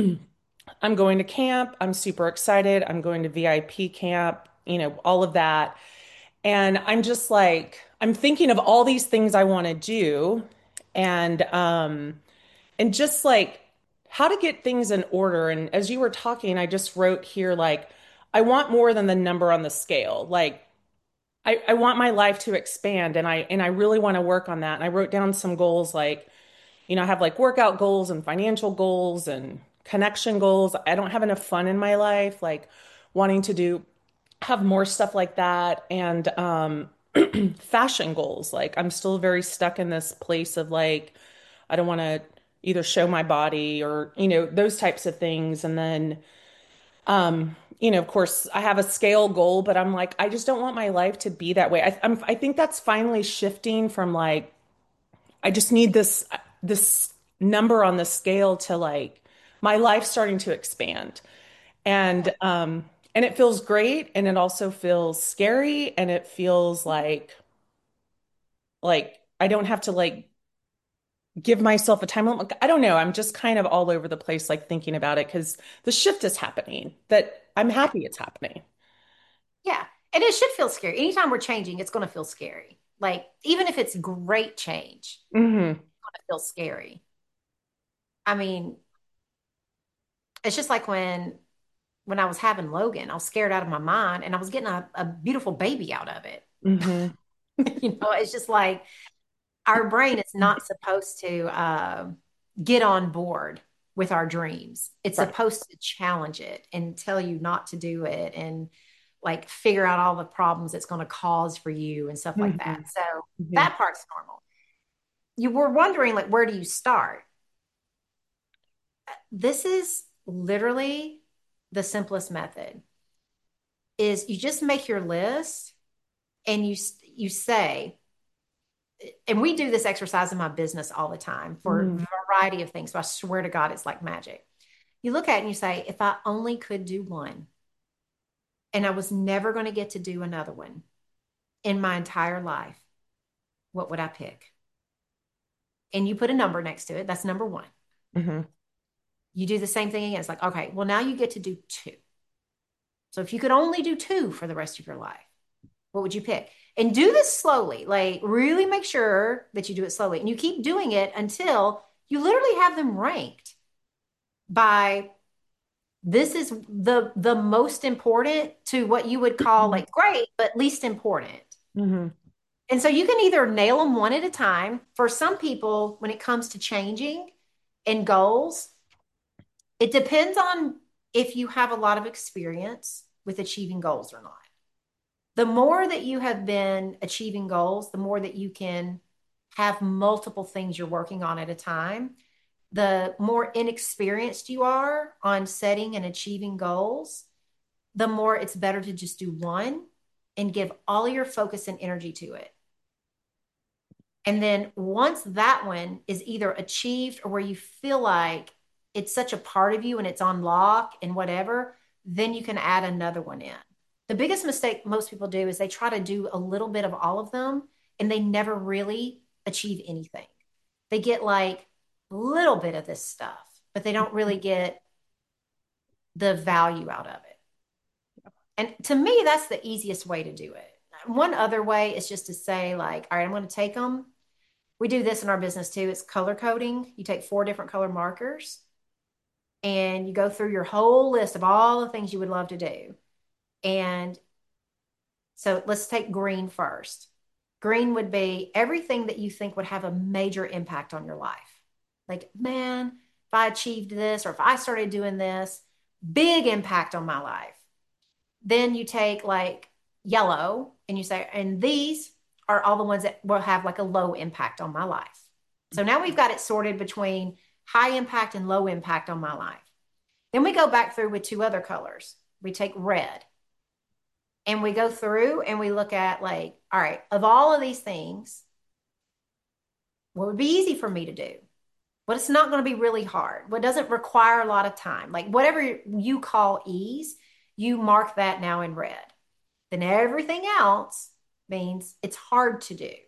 I'm going to camp. I'm super excited. I'm going to V I P camp, you know, all of that. And I'm just like, I'm thinking of all these things I want to do and um and just like how to get things in order. And as you were talking, I just wrote here like I want more than the number on the scale. Like I, I want my life to expand and I and I really want to work on that. And I wrote down some goals like, you know, I have like workout goals and financial goals and connection goals. I don't have enough fun in my life, like wanting to do have more stuff like that and um fashion goals. Like I'm still very stuck in this place of like I don't want to either show my body or you know those types of things. And then um you know of course I have a scale goal, but I'm like I just don't want my life to be that way. I I'm I think that's finally shifting from like I just need this this number on the scale to like my life starting to expand. And um And it feels great, and it also feels scary, and it feels like like I don't have to like give myself a time limit. I don't know. I'm just kind of all over the place, like thinking about it because the shift is happening. That I'm happy it's happening. Yeah. And it should feel scary. Anytime we're changing, it's going to feel scary. Like, even if it's great change, Hmm. it's going to feel scary. I mean, it's just like when when I was having Logan, I was scared out of my mind and I was getting a, a beautiful baby out of it. Hmm. You know, it's just like our brain is not supposed to uh, get on board with our dreams. It's Right. supposed to challenge it and tell you not to do it and like figure out all the problems it's going to cause for you and stuff like that. Hmm. So Hmm. that part's normal. You were wondering, like, where do you start? This is literally the simplest method is you just make your list and you you say, and we do this exercise in my business all the time for Hmm. a variety of things. So I swear to God, it's like magic. You look at it and you say, if I only could do one, and I was never going to get to do another one in my entire life, what would I pick? And you put a number next to it. That's number one. Hmm. You do the same thing again. It's like, okay, well, now you get to do two. So if you could only do two for the rest of your life, what would you pick? And do this slowly. Like, really make sure that you do it slowly. And you keep doing it until you literally have them ranked by this is the the most important to what you would call like great, but least important. Hmm. And so you can either nail them one at a time. For some people, when it comes to changing and goals, it depends on if you have a lot of experience with achieving goals or not. The more that you have been achieving goals, the more that you can have multiple things you're working on at a time. The more inexperienced you are on setting and achieving goals, the more it's better to just do one and give all your focus and energy to it. And then once that one is either achieved or where you feel like it's such a part of you and it's on lock and whatever, then you can add another one in. The biggest mistake most people do is they try to do a little bit of all of them and they never really achieve anything. They get like a little bit of this stuff, but they don't really get the value out of it. And to me, that's the easiest way to do it. One other way is just to say, like, all right, I'm going to take them. We do this in our business too. It's color coding. You take four different color markers and you go through your whole list of all the things you would love to do. And so let's take green first. Green would be everything that you think would have a major impact on your life. Like, man, if I achieved this or if I started doing this, big impact on my life. Then you take like yellow and you say, and these are all the ones that will have like a low impact on my life. So now we've got it sorted between high impact and low impact on my life. Then we go back through with two other colors. We take red and we go through and we look at like, all right, of all of these things, what would be easy for me to do? What it's not going to be really hard? What doesn't require a lot of time? Like whatever you call ease, you mark that now in red. Then everything else means it's hard to do.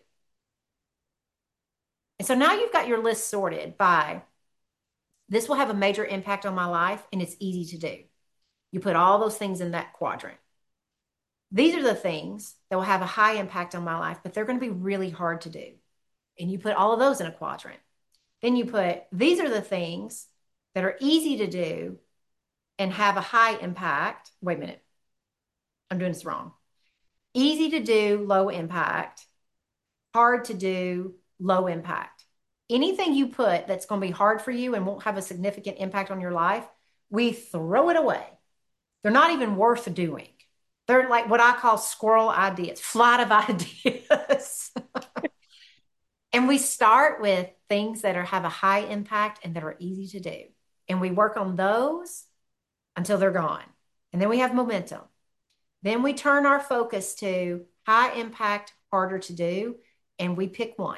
And so now you've got your list sorted by this will have a major impact on my life and it's easy to do. You put all those things in that quadrant. These are the things that will have a high impact on my life, but they're going to be really hard to do. And you put all of those in a quadrant. Then you put these are the things that are easy to do and have a high impact. Wait a minute. I'm doing this wrong. Easy to do, low impact. Hard to do, low impact. Anything you put that's going to be hard for you and won't have a significant impact on your life, we throw it away. They're not even worth doing. They're like what I call squirrel ideas, flight of ideas. And we start with things that are have a high impact and that are easy to do. And we work on those until they're gone. And then we have momentum. Then we turn our focus to high impact, harder to do, and we pick one.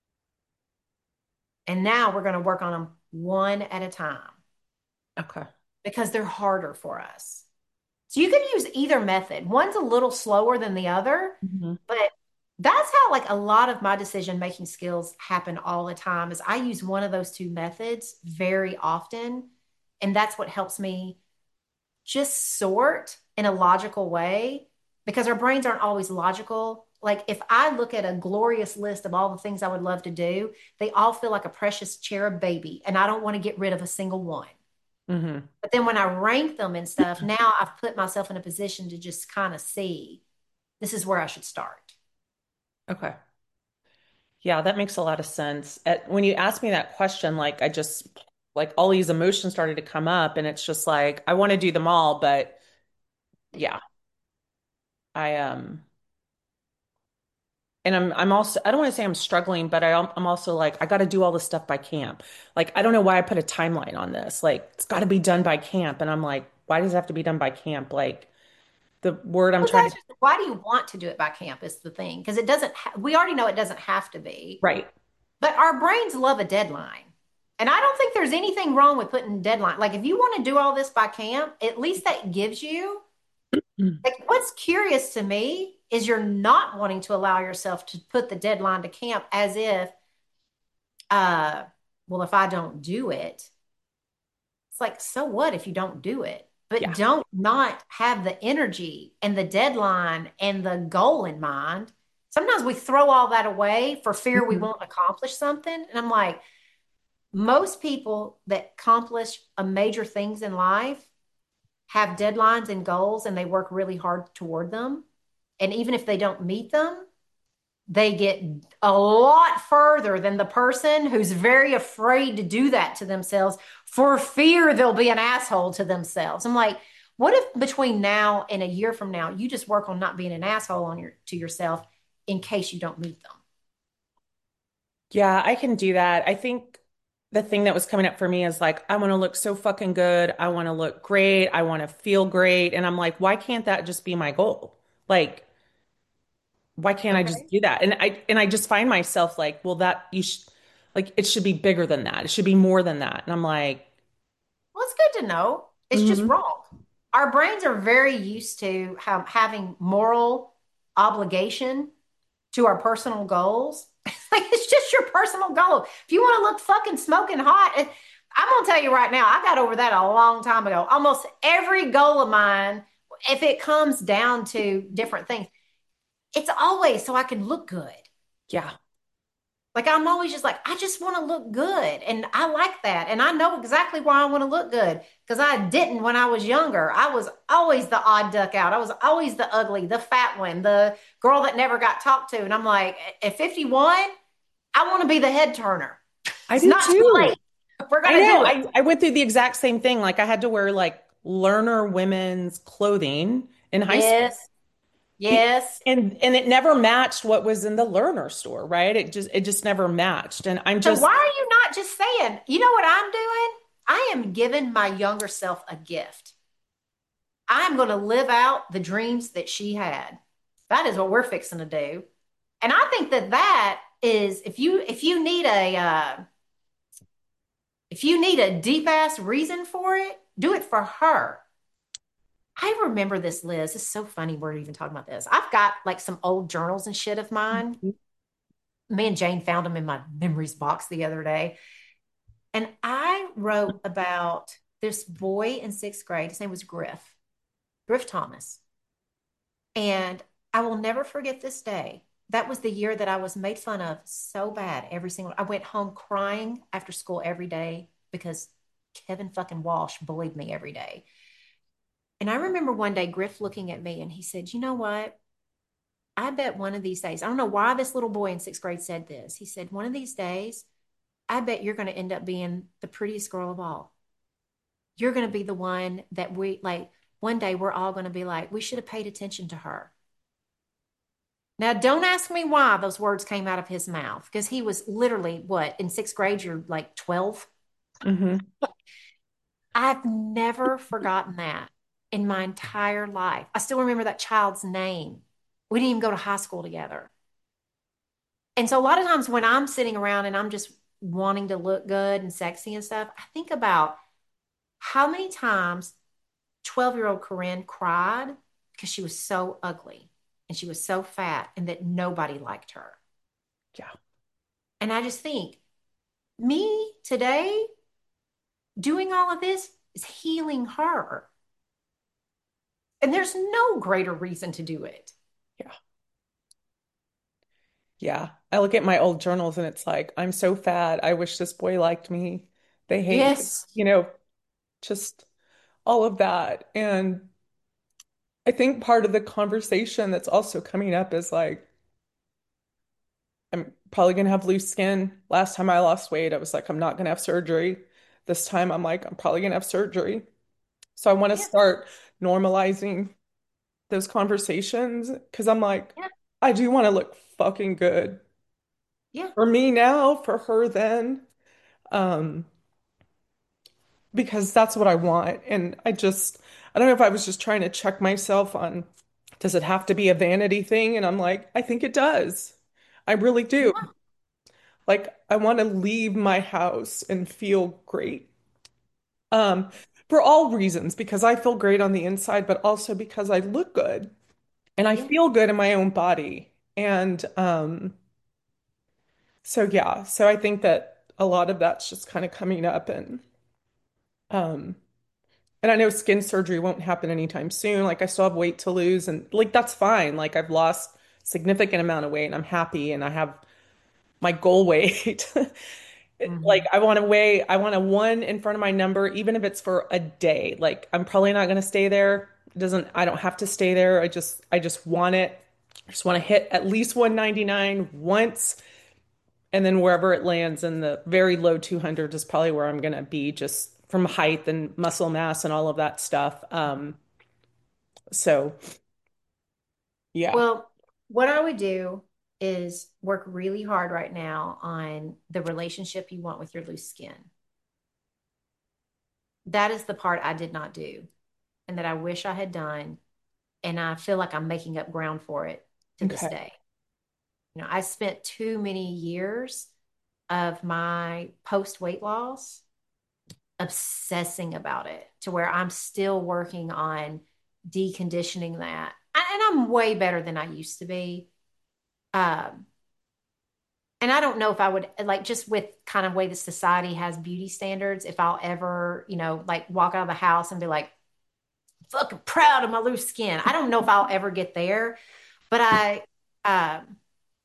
And now we're going to work on them one at a time Okay. because they're harder for us. So you could use either method. One's a little slower than the other, Mhm. but that's how like a lot of my decision making skills happen all the time is I use one of those two methods very often. And that's what helps me just sort in a logical way because our brains aren't always logical. Like if I look at a glorious list of all the things I would love to do, they all feel like a precious cherub baby, and I don't want to get rid of a single one. Mhm. But then when I rank them and stuff, now I've put myself in a position to just kind of see this is where I should start. Okay. Yeah, that makes a lot of sense. At, when you asked me that question, like I just like all these emotions started to come up and it's just like I want to do them all, but yeah, I um and I'm I'm also I don't want to say I'm struggling, but I I'm also like I got to do all this stuff by camp. Like I don't know why I put a timeline on this. Like it's got to be done by camp and I'm like why does it have to be done by camp? Like the word I'm Well, trying to that's just why do you want to do it by camp is the thing because it doesn't. Ha- we already know it doesn't have to be, right. but our brains love a deadline, and I don't think there's anything wrong with putting deadline. Like if you want to do all this by camp, at least that gives you like what's curious to me is you're not wanting to allow yourself to put the deadline to camp as if, uh, well, if I don't do it, it's like, so what if you don't do it? But Yeah. don't not have the energy and the deadline and the goal in mind. Sometimes we throw all that away for fear we Mhm. won't accomplish something. And I'm like, most people that accomplish a major things in life have deadlines and goals and they work really hard toward them. And even if they don't meet them, they get a lot further than the person who's very afraid to do that to themselves for fear they'll be an asshole to themselves. I'm like, what if between now and a year from now, you just work on not being an asshole on your to yourself in case you don't meet them? Yeah, I can do that. I think the thing that was coming up for me is like, I want to look so fucking good. I want to look great. I want to feel great. And I'm like, why can't that just be my goal? Like, why can't I just Okay. do that? And I and I just find myself like, well, that you should like it should be bigger than that. It should be more than that. And I'm like, Well, it's good to know. It's just mhm. wrong. Our brains are very used to ha- having moral obligation to our personal goals. Like it's just your personal goal. If you want to look fucking smoking hot, eh, I'm gonna tell you right now, I got over that a long time ago. Almost every goal of mine, if it comes down to different things, it's always so I can look good. Yeah. Like I'm always just like, I just want to look good. And I like that. And I know exactly why I want to look good because I didn't when I was younger. I was always the odd duck out. I was always the ugly, the fat one, the girl that never got talked to. And I'm like, at fifty-one, I want to be the head turner. I It's do not too too. late. We're I going to know. do it. I, I went through the exact same thing. Like I had to wear like learner women's clothing in high school. Yes. Yes. And and it never matched what was in the learner store, right? It just it just never matched. And I'm So just why are you not just saying, you know what I'm doing? I am giving my younger self a gift. I'm going to live out the dreams that she had. That is what we're fixing to do. And I think that that is if you if you need a uh, if you need a deep ass reason for it, do it for her. I remember this, Liz. It's so funny we're even talking about this. I've got like some old journals and shit of mine. Me and Jane found them in my memories box the other day. And I wrote about this boy in sixth grade. His name was Griff, Griff Thomas. And I will never forget this day. That was the year that I was made fun of so bad every single I went home crying after school every day because Kevin fucking Walsh bullied me every day. And I remember one day Griff looking at me and he said, "You know what? I bet one of these days, I don't know why this little boy in sixth grade said this. He said, one of these days, I bet you're going to end up being the prettiest girl of all. You're going to be the one that we like. One day we're all going to be like, we should have paid attention to her." Now, don't ask me why those words came out of his mouth because he was literally what in sixth grade, you're like twelve. hmm I've never forgotten that in my entire life. I still remember that child's name. We didn't even go to high school together. And so a lot of times when I'm sitting around and I'm just wanting to look good and sexy and stuff, I think about how many times twelve year old Corinne cried because she was so ugly and she was so fat and that nobody liked her. Yeah. And I just think, me today doing all of this is healing her. And there's no greater reason to do it. Yeah. Yeah. I look at my old journals and it's like, I'm so fat. I wish this boy liked me. They hate me. Yes. You know, just all of that. And I think part of the conversation that's also coming up is like, I'm probably gonna have loose skin. Last time I lost weight, I was like, I'm not gonna have surgery. This time I'm like, I'm probably gonna have surgery. So I want to Yeah. start normalizing those conversations because I'm like, Yeah. I do want to look fucking good Yeah. for me now, for her then. Um, because that's what I want. And I just, I don't know if I was just trying to check myself on, does it have to be a vanity thing? And I'm like, I think it does. I really do. Yeah. Like, I want to leave my house and feel great. Um, for all reasons, because I feel great on the inside, but also because I look good and I Yeah. feel good in my own body. And um, so yeah, so I think that a lot of that's just kind of coming up and um and I know skin surgery won't happen anytime soon. Like I still have weight to lose and like that's fine. Like I've lost significant amount of weight and I'm happy and I have my goal weight. Like Mhm. I want to weigh, I want a one in front of my number, even if it's for a day. Like I'm probably not going to stay there. It doesn't, I don't have to stay there. I just, I just want it. I just want to hit at least one ninety-nine once. And then wherever it lands in the very low two hundreds is probably where I'm going to be just from height and muscle mass and all of that stuff. Um, so yeah. Well, what I would do is work really hard right now on the relationship you want with your loose skin. That is the part I did not do and that I wish I had done. And I feel like I'm making up ground for it to this Okay. day. You know, I spent too many years of my post weight loss obsessing about it to where I'm still working on deconditioning that. And I'm way better than I used to be. Um, and I don't know if I would like just with kind of way the society has beauty standards, if I'll ever, you know, like walk out of the house and be like, fucking proud of my loose skin. I don't know if I'll ever get there, but I, um,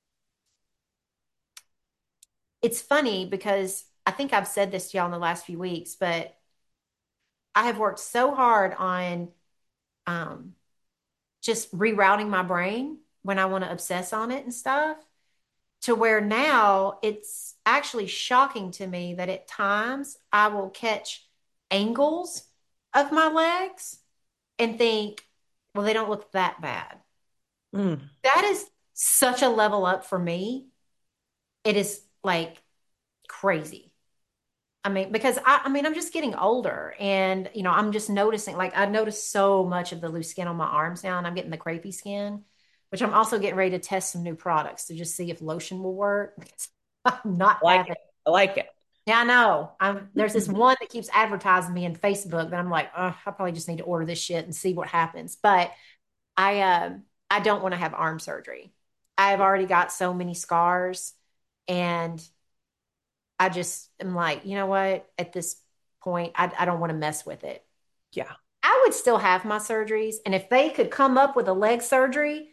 it's funny because I think I've said this to y'all in the last few weeks, but I have worked so hard on um, just rerouting my brain when I want to obsess on it and stuff to where now it's actually shocking to me that at times I will catch angles of my legs and think, well, they don't look that bad. Mm. That is such a level up for me. It is like crazy. I mean, because I, I mean, I'm just getting older and, you know, I'm just noticing, like, I noticed so much of the loose skin on my arms now, and I'm getting the crepey skin, which I'm also getting ready to test some new products to just see if lotion will work. Because I'm not I like having. it. I like it. Yeah, I know. I'm there's this one that keeps advertising me in Facebook that I'm like, oh, I probably just need to order this shit and see what happens. But I, uh, I don't want to have arm surgery. I've already got so many scars, and I just am like, you know what? At this point, I, I don't want to mess with it. Yeah. I would still have my surgeries. And if they could come up with a leg surgery,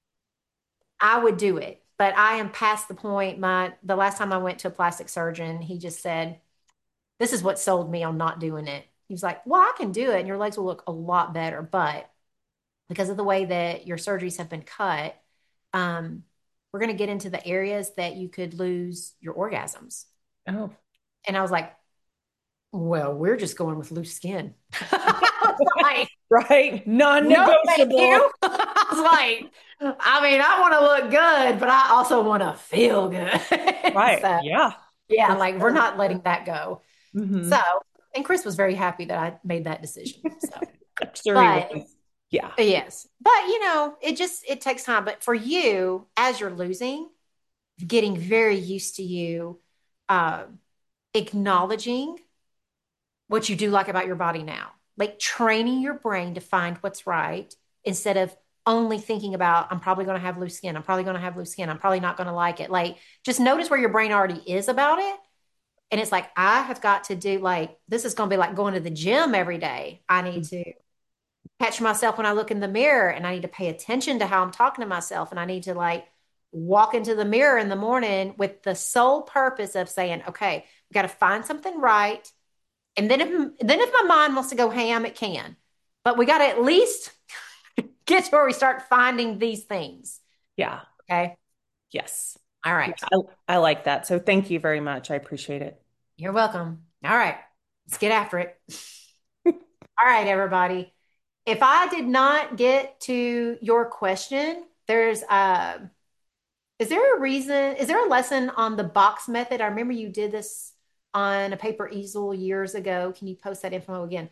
I would do it. But I am past the point. My the last time I went to a plastic surgeon, he just said, this is what sold me on not doing it. He was like, well, I can do it and your legs will look a lot better. But because of the way that your surgeries have been cut, um, we're going to get into the areas that you could lose your orgasms. Oh. And I was like, well, we're just going with loose skin. Like, Right. no, thank Non-negotiable. you. I was like, I mean, I want to look good, but I also want to feel good. Right. So, Yeah. yeah, For like we're sure. not letting that go. Hmm. So, and Chris was very happy that I made that decision. So, I'm sure he but was. Yeah. yes, but you know, it just it takes time. But for you, as you're losing, getting very used to you, uh, acknowledging what you do like about your body now. like training your brain to find what's right instead of only thinking about, I'm probably going to have loose skin. I'm probably going to have loose skin. I'm probably not going to like it. Like, just notice where your brain already is about it. And it's like, I have got to do, like, this is going to be like going to the gym every day. I need to catch myself when I look in the mirror, and I need to pay attention to how I'm talking to myself. And I need to like walk into the mirror in the morning with the sole purpose of saying, okay, we got to find something right. And then if, then if my mind wants to go ham, it can. But we got to at least get to where we start finding these things. Yeah. Okay. Yes. All right. Yeah, I, I like that. So thank you very much. I appreciate it. You're welcome. All right. Let's get after it. All right, everybody. If I did not get to your question, there's uh is there a reason, is there a lesson on the box method? I remember you did this on a paper easel years ago. Can you post that info again?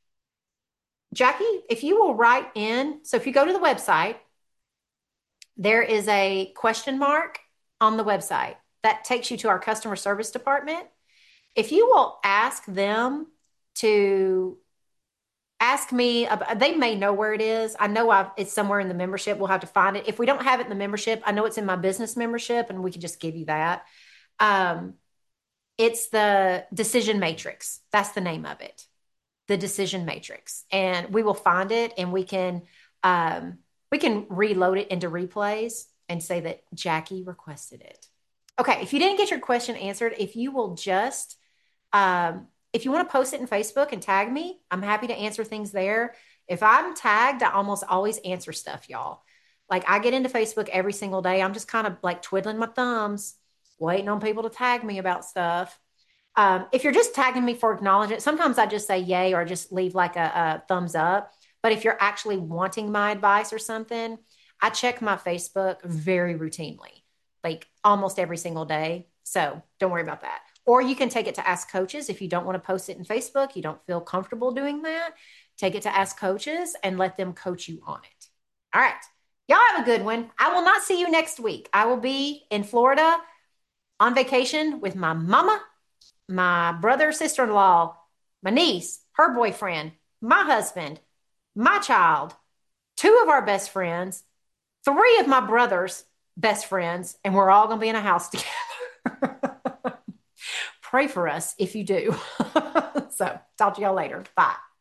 Jackie, if you will write in, so if you go to the website, there is a question mark on the website that takes you to our customer service department. If you will ask them to ask me, about, they may know where it is. I know I've, it's somewhere in the membership. We'll have to find it. If we don't have it in the membership, I know it's in my business membership, and we can just give you that. Um, it's the decision matrix. That's the name of it. The decision matrix. And we will find it, and we can, um, we can reload it into replays and say that Jackie requested it. Okay. If you didn't get your question answered, if you will just, um, if you want to post it in Facebook and tag me, I'm happy to answer things there. If I'm tagged, I almost always answer stuff, y'all. Like, I get into Facebook every single day. I'm just kind of like twiddling my thumbs, waiting on people to tag me about stuff. Um, if you're just tagging me for acknowledgement, sometimes I just say yay or just leave like a, a thumbs up. But if you're actually wanting my advice or something, I check my Facebook very routinely, like almost every single day. So don't worry about that. Or you can take it to Ask Coaches. If you don't want to post it in Facebook, you don't feel comfortable doing that, take it to Ask Coaches and let them coach you on it. All right. Y'all have a good one. I will not see you next week. I will be in Florida on vacation with my mama, my brother, sister-in-law, my niece, her boyfriend, my husband, my child, two of our best friends, three of my brother's best friends, and we're all going to be in a house together. Pray for us if you do. So talk to y'all later. Bye.